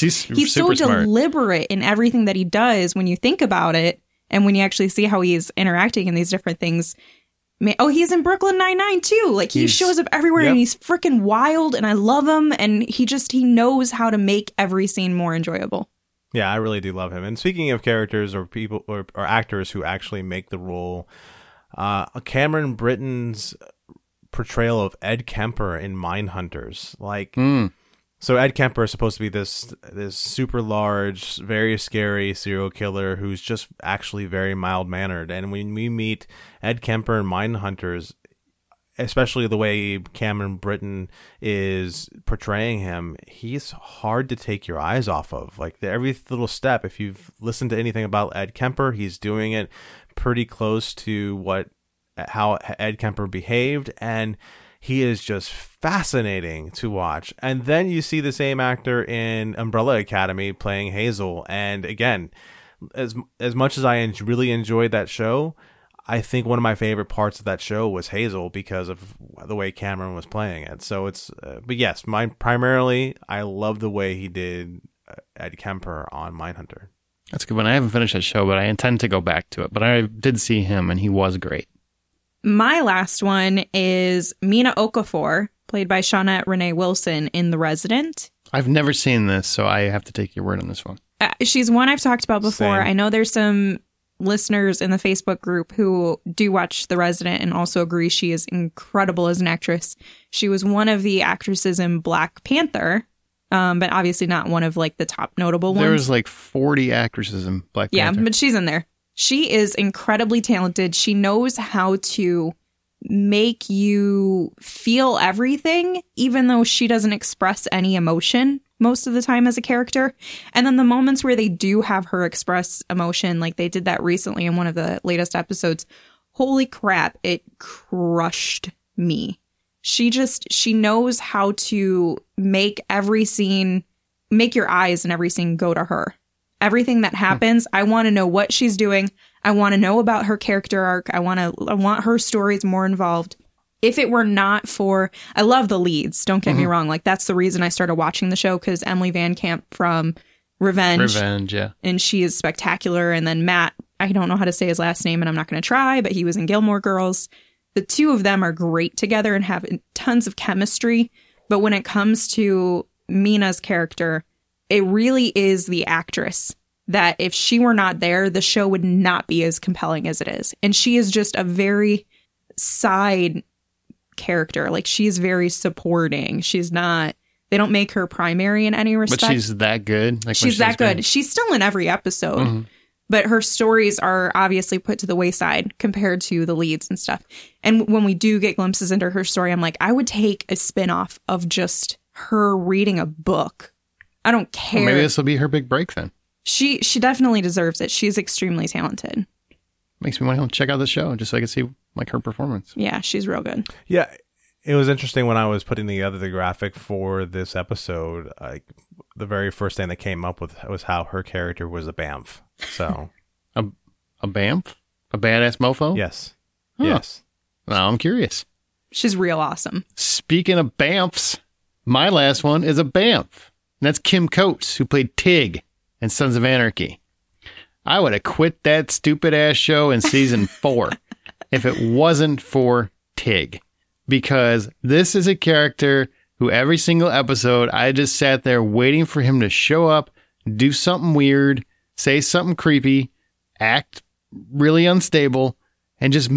C: so deliberate in everything that he does when you think about it, and when you actually see how he's interacting in these different things. Oh, he's in Brooklyn Nine-Nine too. Like, he shows up everywhere, and he's freaking wild, and I love him. And he knows how to make every scene more enjoyable.
B: Yeah, I really do love him. And speaking of characters or people or actors who actually make the role, Cameron Britton's portrayal of Ed Kemper in Mindhunters, so Ed Kemper is supposed to be this super large, very scary serial killer who's just actually very mild-mannered. And when we meet Ed Kemper in Mindhunters, especially the way Cameron Britton is portraying him, he's hard to take your eyes off of. Like, every little step, if you've listened to anything about Ed Kemper, he's doing it pretty close to how Ed Kemper behaved, and he is just fascinating to watch. And then you see the same actor in Umbrella Academy playing Hazel, and again, as much as I really enjoyed that show, I think one of my favorite parts of that show was Hazel because of the way Cameron was playing it. So it's, but yes, primarily, I love the way he did Ed Kemper on Mindhunter.
A: That's a good one. I haven't finished that show, but I intend to go back to it. But I did see him, and he was great.
C: My last one is Mina Okafor, played by Shawnette Renee Wilson in The Resident.
A: I've never seen this, so I have to take your word on this one.
C: She's one I've talked about before.
B: Same.
C: I know there's some listeners in the Facebook group who do watch The Resident and also agree she is incredible as an actress. She was one of the actresses in Black Panther, but obviously not one of like the top notable ones.
A: There was like 40 actresses in Black Panther.
C: Yeah, but she's in there. She is incredibly talented. She knows how to make you feel everything, even though she doesn't express any emotion most of the time as a character. And then the moments where they do have her express emotion, like they did that recently in one of the latest episodes, holy crap, it crushed me. She knows how to make every scene, make your eyes in every scene go to her. Everything that happens, I want to know what she's doing. I want to know about her character arc. I want her stories more involved. If it were not for, I love the leads, don't get me wrong. Like, that's the reason I started watching the show, because Emily Van Camp from Revenge,
A: yeah.
C: And she is spectacular. And then Matt, I don't know how to say his last name, and I'm not going to try, but he was in Gilmore Girls. The two of them are great together and have tons of chemistry. But when it comes to Mina's character, it really is the actress that if she were not there, the show would not be as compelling as it is. And she is just a very side character. Like, she's very supporting. She's not, they don't make her primary in any respect.
A: But she's that good. Like,
C: she's that good. She's still in every episode. But her stories are obviously put to the wayside compared to the leads and stuff. And when we do get glimpses into her story, I'm like, I would take a spinoff of just her reading a book. I don't care.
A: Well, maybe this will be her big break then.
C: She definitely deserves it. She's extremely talented.
A: Makes me want to check out the show just so I can see like her performance.
C: Yeah, she's real good.
B: Yeah, it was interesting when I was putting together the graphic for this episode. The very first thing that came up with was how her character was a BAMF. So
A: a BAMF? A badass mofo?
B: Yes.
A: Huh.
B: Yes.
A: Now I'm curious.
C: She's real awesome.
A: Speaking of BAMFs, my last one is a BAMF. And that's Kim Coates, who played Tig in Sons of Anarchy. I would have quit that stupid ass show in season 4 if it wasn't for Tig. Because this is a character who every single episode, I just sat there waiting for him to show up, do something weird, say something creepy, act really unstable, and just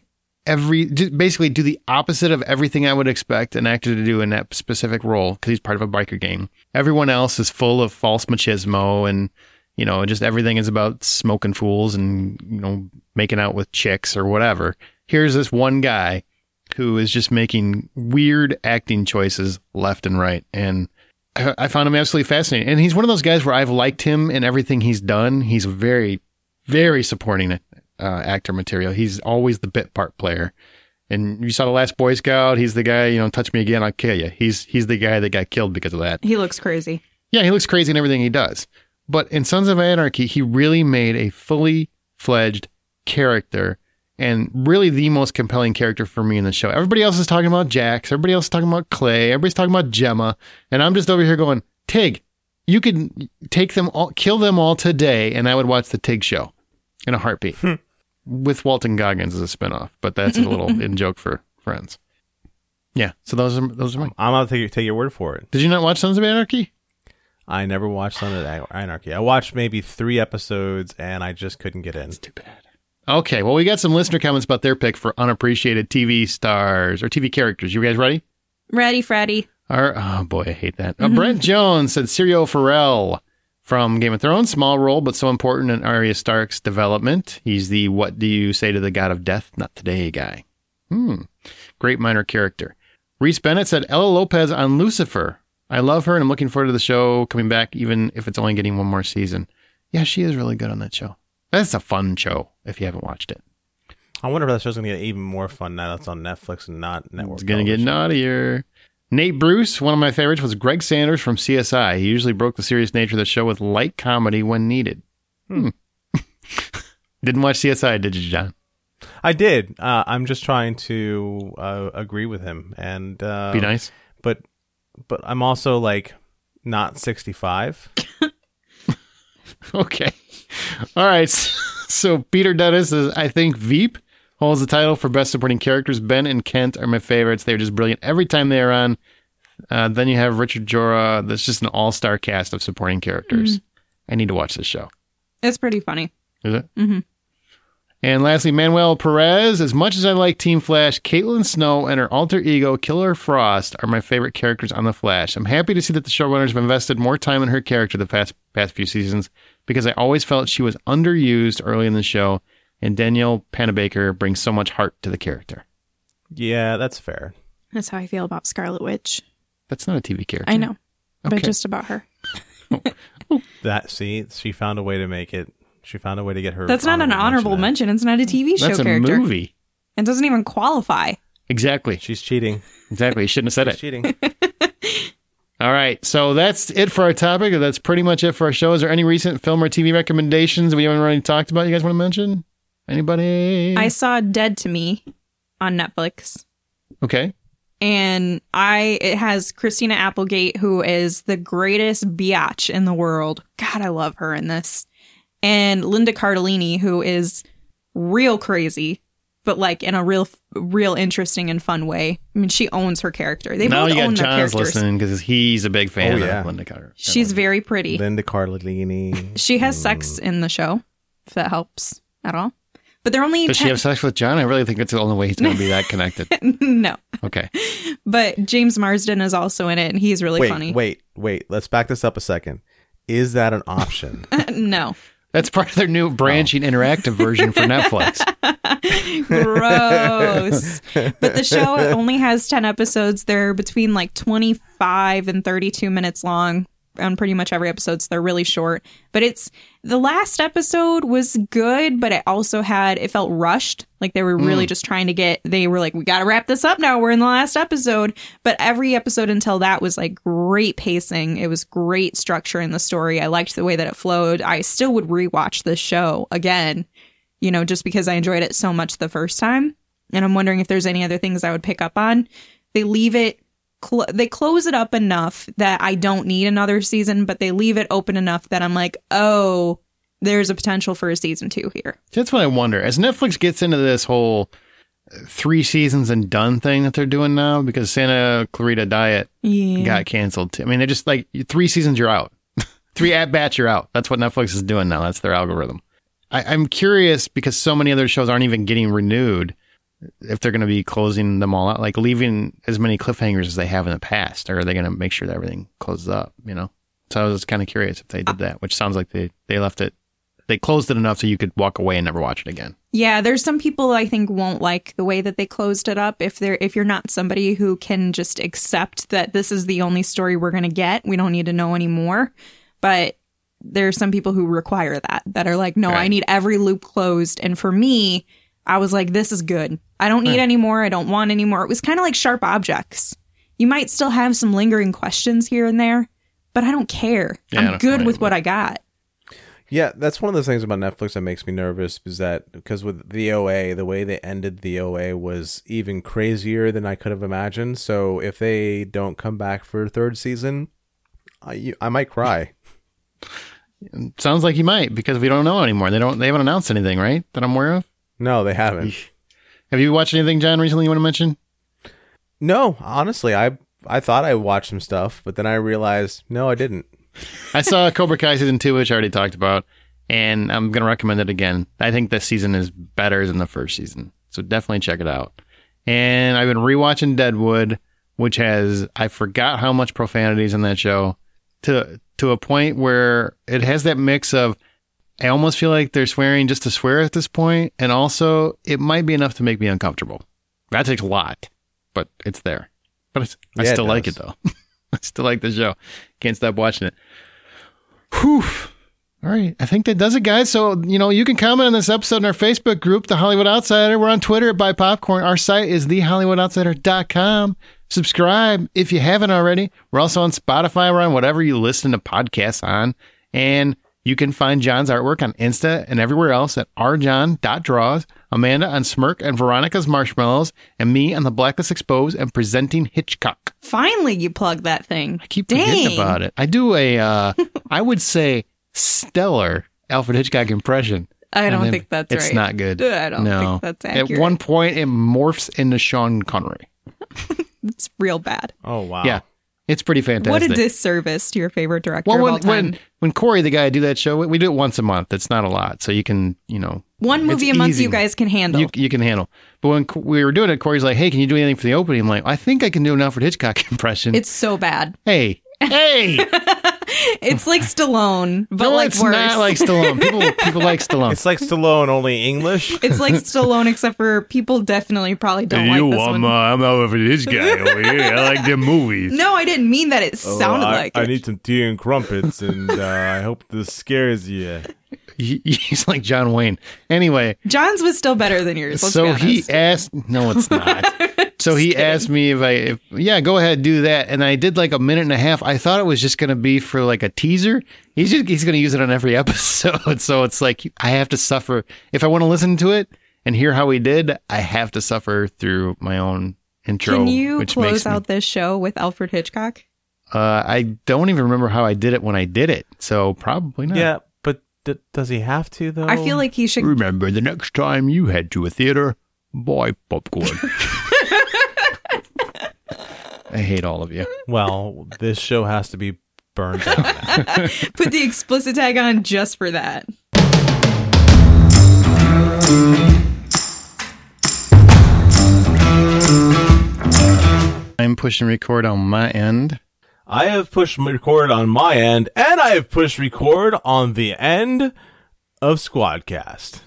A: basically do the opposite of everything I would expect an actor to do in that specific role, because he's part of a biker gang. Everyone else is full of false machismo, and, you know, just everything is about smoking fools and, you know, making out with chicks or whatever. Here's this one guy who is just making weird acting choices left and right. And I found him absolutely fascinating. And he's one of those guys where I've liked him in everything he's done. He's very, very supporting actor material. He's always the bit part player. And you saw The Last Boy Scout. He's the guy, you know, touch me again, I'll kill you. He's the guy that got killed because of that.
C: He looks crazy.
A: Yeah, he looks crazy in everything he does. But in Sons of Anarchy, he really made a fully fledged character and really the most compelling character for me in the show. Everybody else is talking about Jax. Everybody else is talking about Clay. Everybody's talking about Gemma. And I'm just over here going, Tig, you could take them all, kill them all today, and I would watch the Tig show in a heartbeat with Walton Goggins as a spinoff. But that's a little in joke for friends. Yeah, so those are mine.
B: I'm going to take your word for it.
A: Did you not watch Sons of Anarchy?
B: I never watched Sons of Anarchy. I watched maybe 3 episodes, and I just couldn't get in.
A: It's too bad. Okay, well, we got some listener comments about their pick for unappreciated TV stars or TV characters. You guys ready?
C: Ready, Freddy.
A: Oh, boy, I hate that. Brent Jones said Syrio Farrell from Game of Thrones. Small role, but so important in Arya Stark's development. He's the what do you say to the god of death, not today guy. Great minor character. Reese Bennett said Ella Lopez on Lucifer. I love her, and I'm looking forward to the show coming back, even if it's only getting one more season. Yeah, she is really good on that show. That's a fun show if you haven't watched it.
B: I wonder if that show's going to get even more fun now that's on Netflix and not network.
A: It's going to get naughtier. Nate Bruce, one of my favorites, was Greg Sanders from CSI. He usually broke the serious nature of the show with light comedy when needed. Didn't watch CSI, did you, John?
B: I did. I'm just trying to agree with him and
A: be nice.
B: But I'm also like not 65.
A: Okay. All right. So Peter Dennis says, I think Veep holds the title for best supporting characters. Ben and Kent are my favorites. They're just brilliant every time they are on. Then you have Richard Jora. That's just an all-star cast of supporting characters. I need to watch this show.
C: It's pretty funny.
A: Is it? Mm-hmm. And lastly, Manuel Perez. As much as I like Team Flash, Caitlin Snow and her alter ego, Killer Frost, are my favorite characters on The Flash. I'm happy to see that the showrunners have invested more time in her character the past few seasons, because I always felt she was underused early in the show, and Danielle Panabaker brings so much heart to the character.
B: Yeah, that's fair.
C: That's how I feel about Scarlet Witch.
A: That's not a TV character.
C: I know,
A: okay.
C: But just about her.
B: She found a way to make it. She found a way to get her.
C: That's not an honorable mention. It's not a TV show character.
A: That's a movie.
C: It doesn't even qualify.
A: Exactly.
B: She's cheating.
A: Exactly. You shouldn't have said
B: She's cheating.
A: All right. So that's it for our topic. That's pretty much it for our show. Is there any recent film or TV recommendations we haven't already talked about you guys want to mention? Anybody?
C: I saw Dead to Me on Netflix.
A: Okay.
C: And it has Christina Applegate, who is the greatest biatch in the world. God, I love her in this. And Linda Cardellini, who is real crazy, but like in a real interesting and fun way. I mean, she owns her character. They both own their characters.
A: Listening because he's a big fan of Linda Cardellini.
C: She's very pretty.
B: Linda Cardellini.
C: She has sex in the show, if that helps at all. But they're only.
A: Does she have sex with John? I really think it's the only way he's going to be that connected.
C: No.
A: Okay.
C: But James Marsden is also in it, and he's really funny.
B: Wait. Let's back this up a second. Is that an option?
C: No.
A: That's part of their new branching interactive version for Netflix.
C: Gross. But the show only has 10 episodes. They're between like 25 and 32 minutes long on pretty much every episode, so they're really short. But the last episode was good, but it felt rushed. Like they were really just trying to they were like, we got to wrap this up now. We're in the last episode. But every episode until that was like great pacing. It was great structure in the story. I liked the way that it flowed. I still would rewatch this show again, just because I enjoyed it so much the first time. And I'm wondering if there's any other things I would pick up on. They leave it they close it up enough that I don't need another season, but they leave it open enough that I'm like, oh, there's a potential for a season 2 here.
A: That's what I wonder. As Netflix gets into this whole 3 seasons and done thing that they're doing now, because Santa Clarita Diet got canceled too. I mean, they're just like 3 seasons, you're out. 3 at bats, you're out. That's what Netflix is doing now. That's their algorithm. I'm curious because so many other shows aren't even getting renewed. If they're going to be closing them all out, like leaving as many cliffhangers as they have in the past, or are they going to make sure that everything closes up, So I was kind of curious if they did that, which sounds like they left it, they closed it enough so you could walk away and never watch it again.
C: Yeah, there's some people I think won't like the way that they closed it up. If you're not somebody who can just accept that this is the only story we're going to get, we don't need to know anymore. But there's some people who require that are like, no, right. I need every loop closed. And for me, I was like, this is good. I don't need any more. I don't want any more. It was kind of like Sharp Objects. You might still have some lingering questions here and there, but I don't care. I'm good with what I got.
B: Yeah, that's one of those things about Netflix that makes me nervous, is that because with the OA, the way they ended the OA was even crazier than I could have imagined. So if they don't come back for a third season, I might cry.
A: Sounds like you might, because we don't know anymore. They haven't announced anything, right? That I'm aware of?
B: No, they haven't.
A: Have you watched anything, John, recently you want to mention?
B: No, honestly, I thought I watched some stuff, but then I realized, no, I didn't.
A: I saw Cobra Kai Season 2, which I already talked about, and I'm going to recommend it again. I think this season is better than the first season, so definitely check it out. And I've been rewatching Deadwood, which has, I forgot how much profanity is in that show, to a point where it has that mix of, I almost feel like they're swearing just to swear at this point, and also it might be enough to make me uncomfortable. That takes a lot, but it's there. But I still like it, though. I still like the show. Can't stop watching it. Whew. All right. I think that does it, guys. So, you can comment on this episode in our Facebook group, The Hollywood Outsider. We're on Twitter at Buy Popcorn. Our site is thehollywoodoutsider.com. Subscribe if you haven't already. We're also on Spotify. We're on whatever you listen to podcasts on. And you can find John's artwork on Insta and everywhere else at rjohn.draws, Amanda on Smirk and Veronica's Marshmallows, and me on the Blacklist Exposed and Presenting Hitchcock.
C: Finally, you plugged that thing.
A: I keep forgetting about it. I do I would say, stellar Alfred Hitchcock impression.
C: I don't think that's right.
A: It's not good.
C: I don't think that's accurate.
A: At one point, it morphs into Sean Connery.
C: It's real bad.
B: Oh, wow.
A: Yeah. It's pretty fantastic.
C: What a disservice to your favorite director of all time.
A: When Corey, the guy I do that show, we do it once a month. It's not a lot. So you can,
C: one movie a month
A: easy.
C: you guys can handle.
A: You can handle. But when we were doing it, Corey's like, hey, can you do anything for the opening? I'm like, I think I can do an Alfred Hitchcock impression.
C: It's so bad.
A: Hey.
C: It's like Stallone, but
A: no,
C: like
A: it's
C: worse.
A: not like Stallone. People like Stallone.
B: It's like Stallone, only English.
C: It's like Stallone, except for people definitely probably don't like this one.
A: I'm Alfred this guy over here. I like them movies.
C: No, I didn't mean that. It sounded like it.
B: I need some tea and crumpets, and I hope this scares you.
A: He's like John Wayne. Anyway.
C: John's was still better than yours. Let's be honest.
A: He asked, no, it's not. So he asked me if go ahead, do that. And I did like a minute and a half. I thought it was just going to be for like a teaser. He's going to use it on every episode. So it's like, I have to suffer. If I want to listen to it and hear how he did, I have to suffer through my own intro.
C: Can you close out this show with Alfred Hitchcock?
A: I don't even remember how I did it when I did it. So probably not.
B: Yeah, but does he have to, though?
C: I feel like he should.
D: Remember, the next time you head to a theater, buy popcorn.
A: I hate all of you.
B: Well, this show has to be burned down now.
C: Put the explicit tag on just for that.
A: I'm pushing record on my end.
B: I have pushed record on my end, and I have pushed record on the end of Squadcast.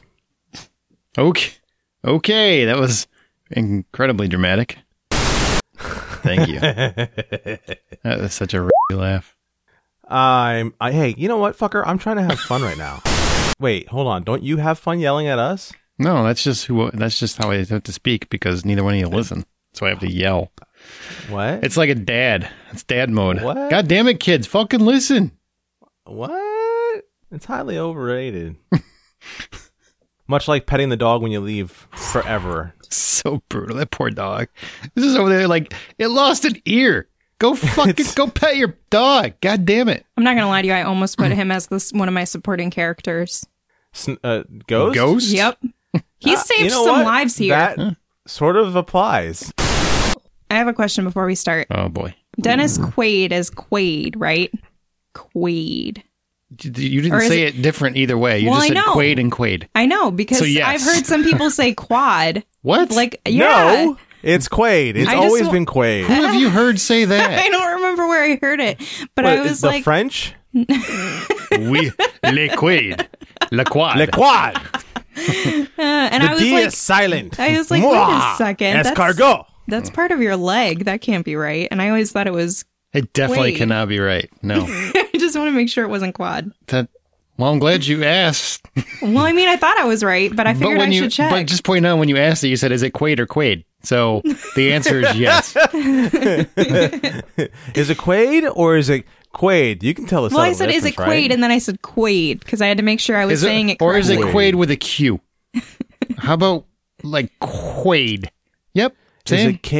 A: Okay, that was incredibly dramatic. Thank you. That was such a laugh.
B: Hey, you know what, fucker? I'm trying to have fun right now. Wait, hold on. Don't you have fun yelling at us?
A: No, that's just how I have to speak, because neither one of you listen. So I have to yell.
B: What?
A: It's like a dad. It's dad mode.
B: What?
A: God damn it, kids. Fucking listen.
B: What? It's highly overrated. Much like petting the dog when you leave forever.
A: So brutal. That poor dog. This is over there like, it lost an ear. Go go pet your dog. God damn it.
C: I'm not going to lie to you. I almost put him as one of my supporting characters.
B: Ghost?
A: Ghost?
C: Yep. He saved some lives here.
B: That sort of applies.
C: I have a question before we start.
A: Oh, boy.
C: Dennis Quaid as Quaid, right? Quaid.
A: You didn't say it different either way. You just said Quaid and Quaid.
C: I know, because
A: yes.
C: I've heard some people say quad.
A: What?
C: Like, yeah.
B: No, it's Quaid. It's always been Quaid.
A: Who have you heard say that?
C: I don't remember where I heard it, but I was
B: the French?
A: Oui, le Quaid. Le Quad.
B: Le Quad.
C: And
B: the
C: I was
B: D
C: like,
B: is silent.
C: I was like, wait a second.
B: Escargot.
C: That's part of your leg. That can't be right. And I always thought it was.
A: It definitely
C: Quaid.
A: cannot be right. No.
C: I just want to make sure it wasn't quad.
A: Well, I'm glad you asked.
C: Well, I mean, I thought I was right, but I figured I should check.
A: But just point out, when you asked it, you said, is it Quaid or Quaid? So the answer is yes.
B: Is it Quaid or is it Quaid. You can tell the
C: Well, I
B: subtle
C: said, is it
B: difference,
C: Quaid?
B: right?
C: And then I said Quaid because I had to make sure I was saying it
A: or
C: correctly.
A: is it Quaid with a Q? How about like Quaid? Yep.
B: Is
A: Same.
B: it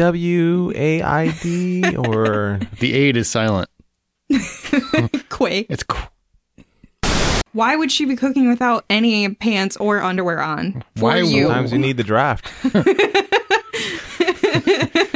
B: KWAID or
A: The aid is silent.
C: Quaid.
A: It's
C: Why would she be cooking without any pants or underwear on? For
A: Why
C: you?
B: sometimes you need the draft?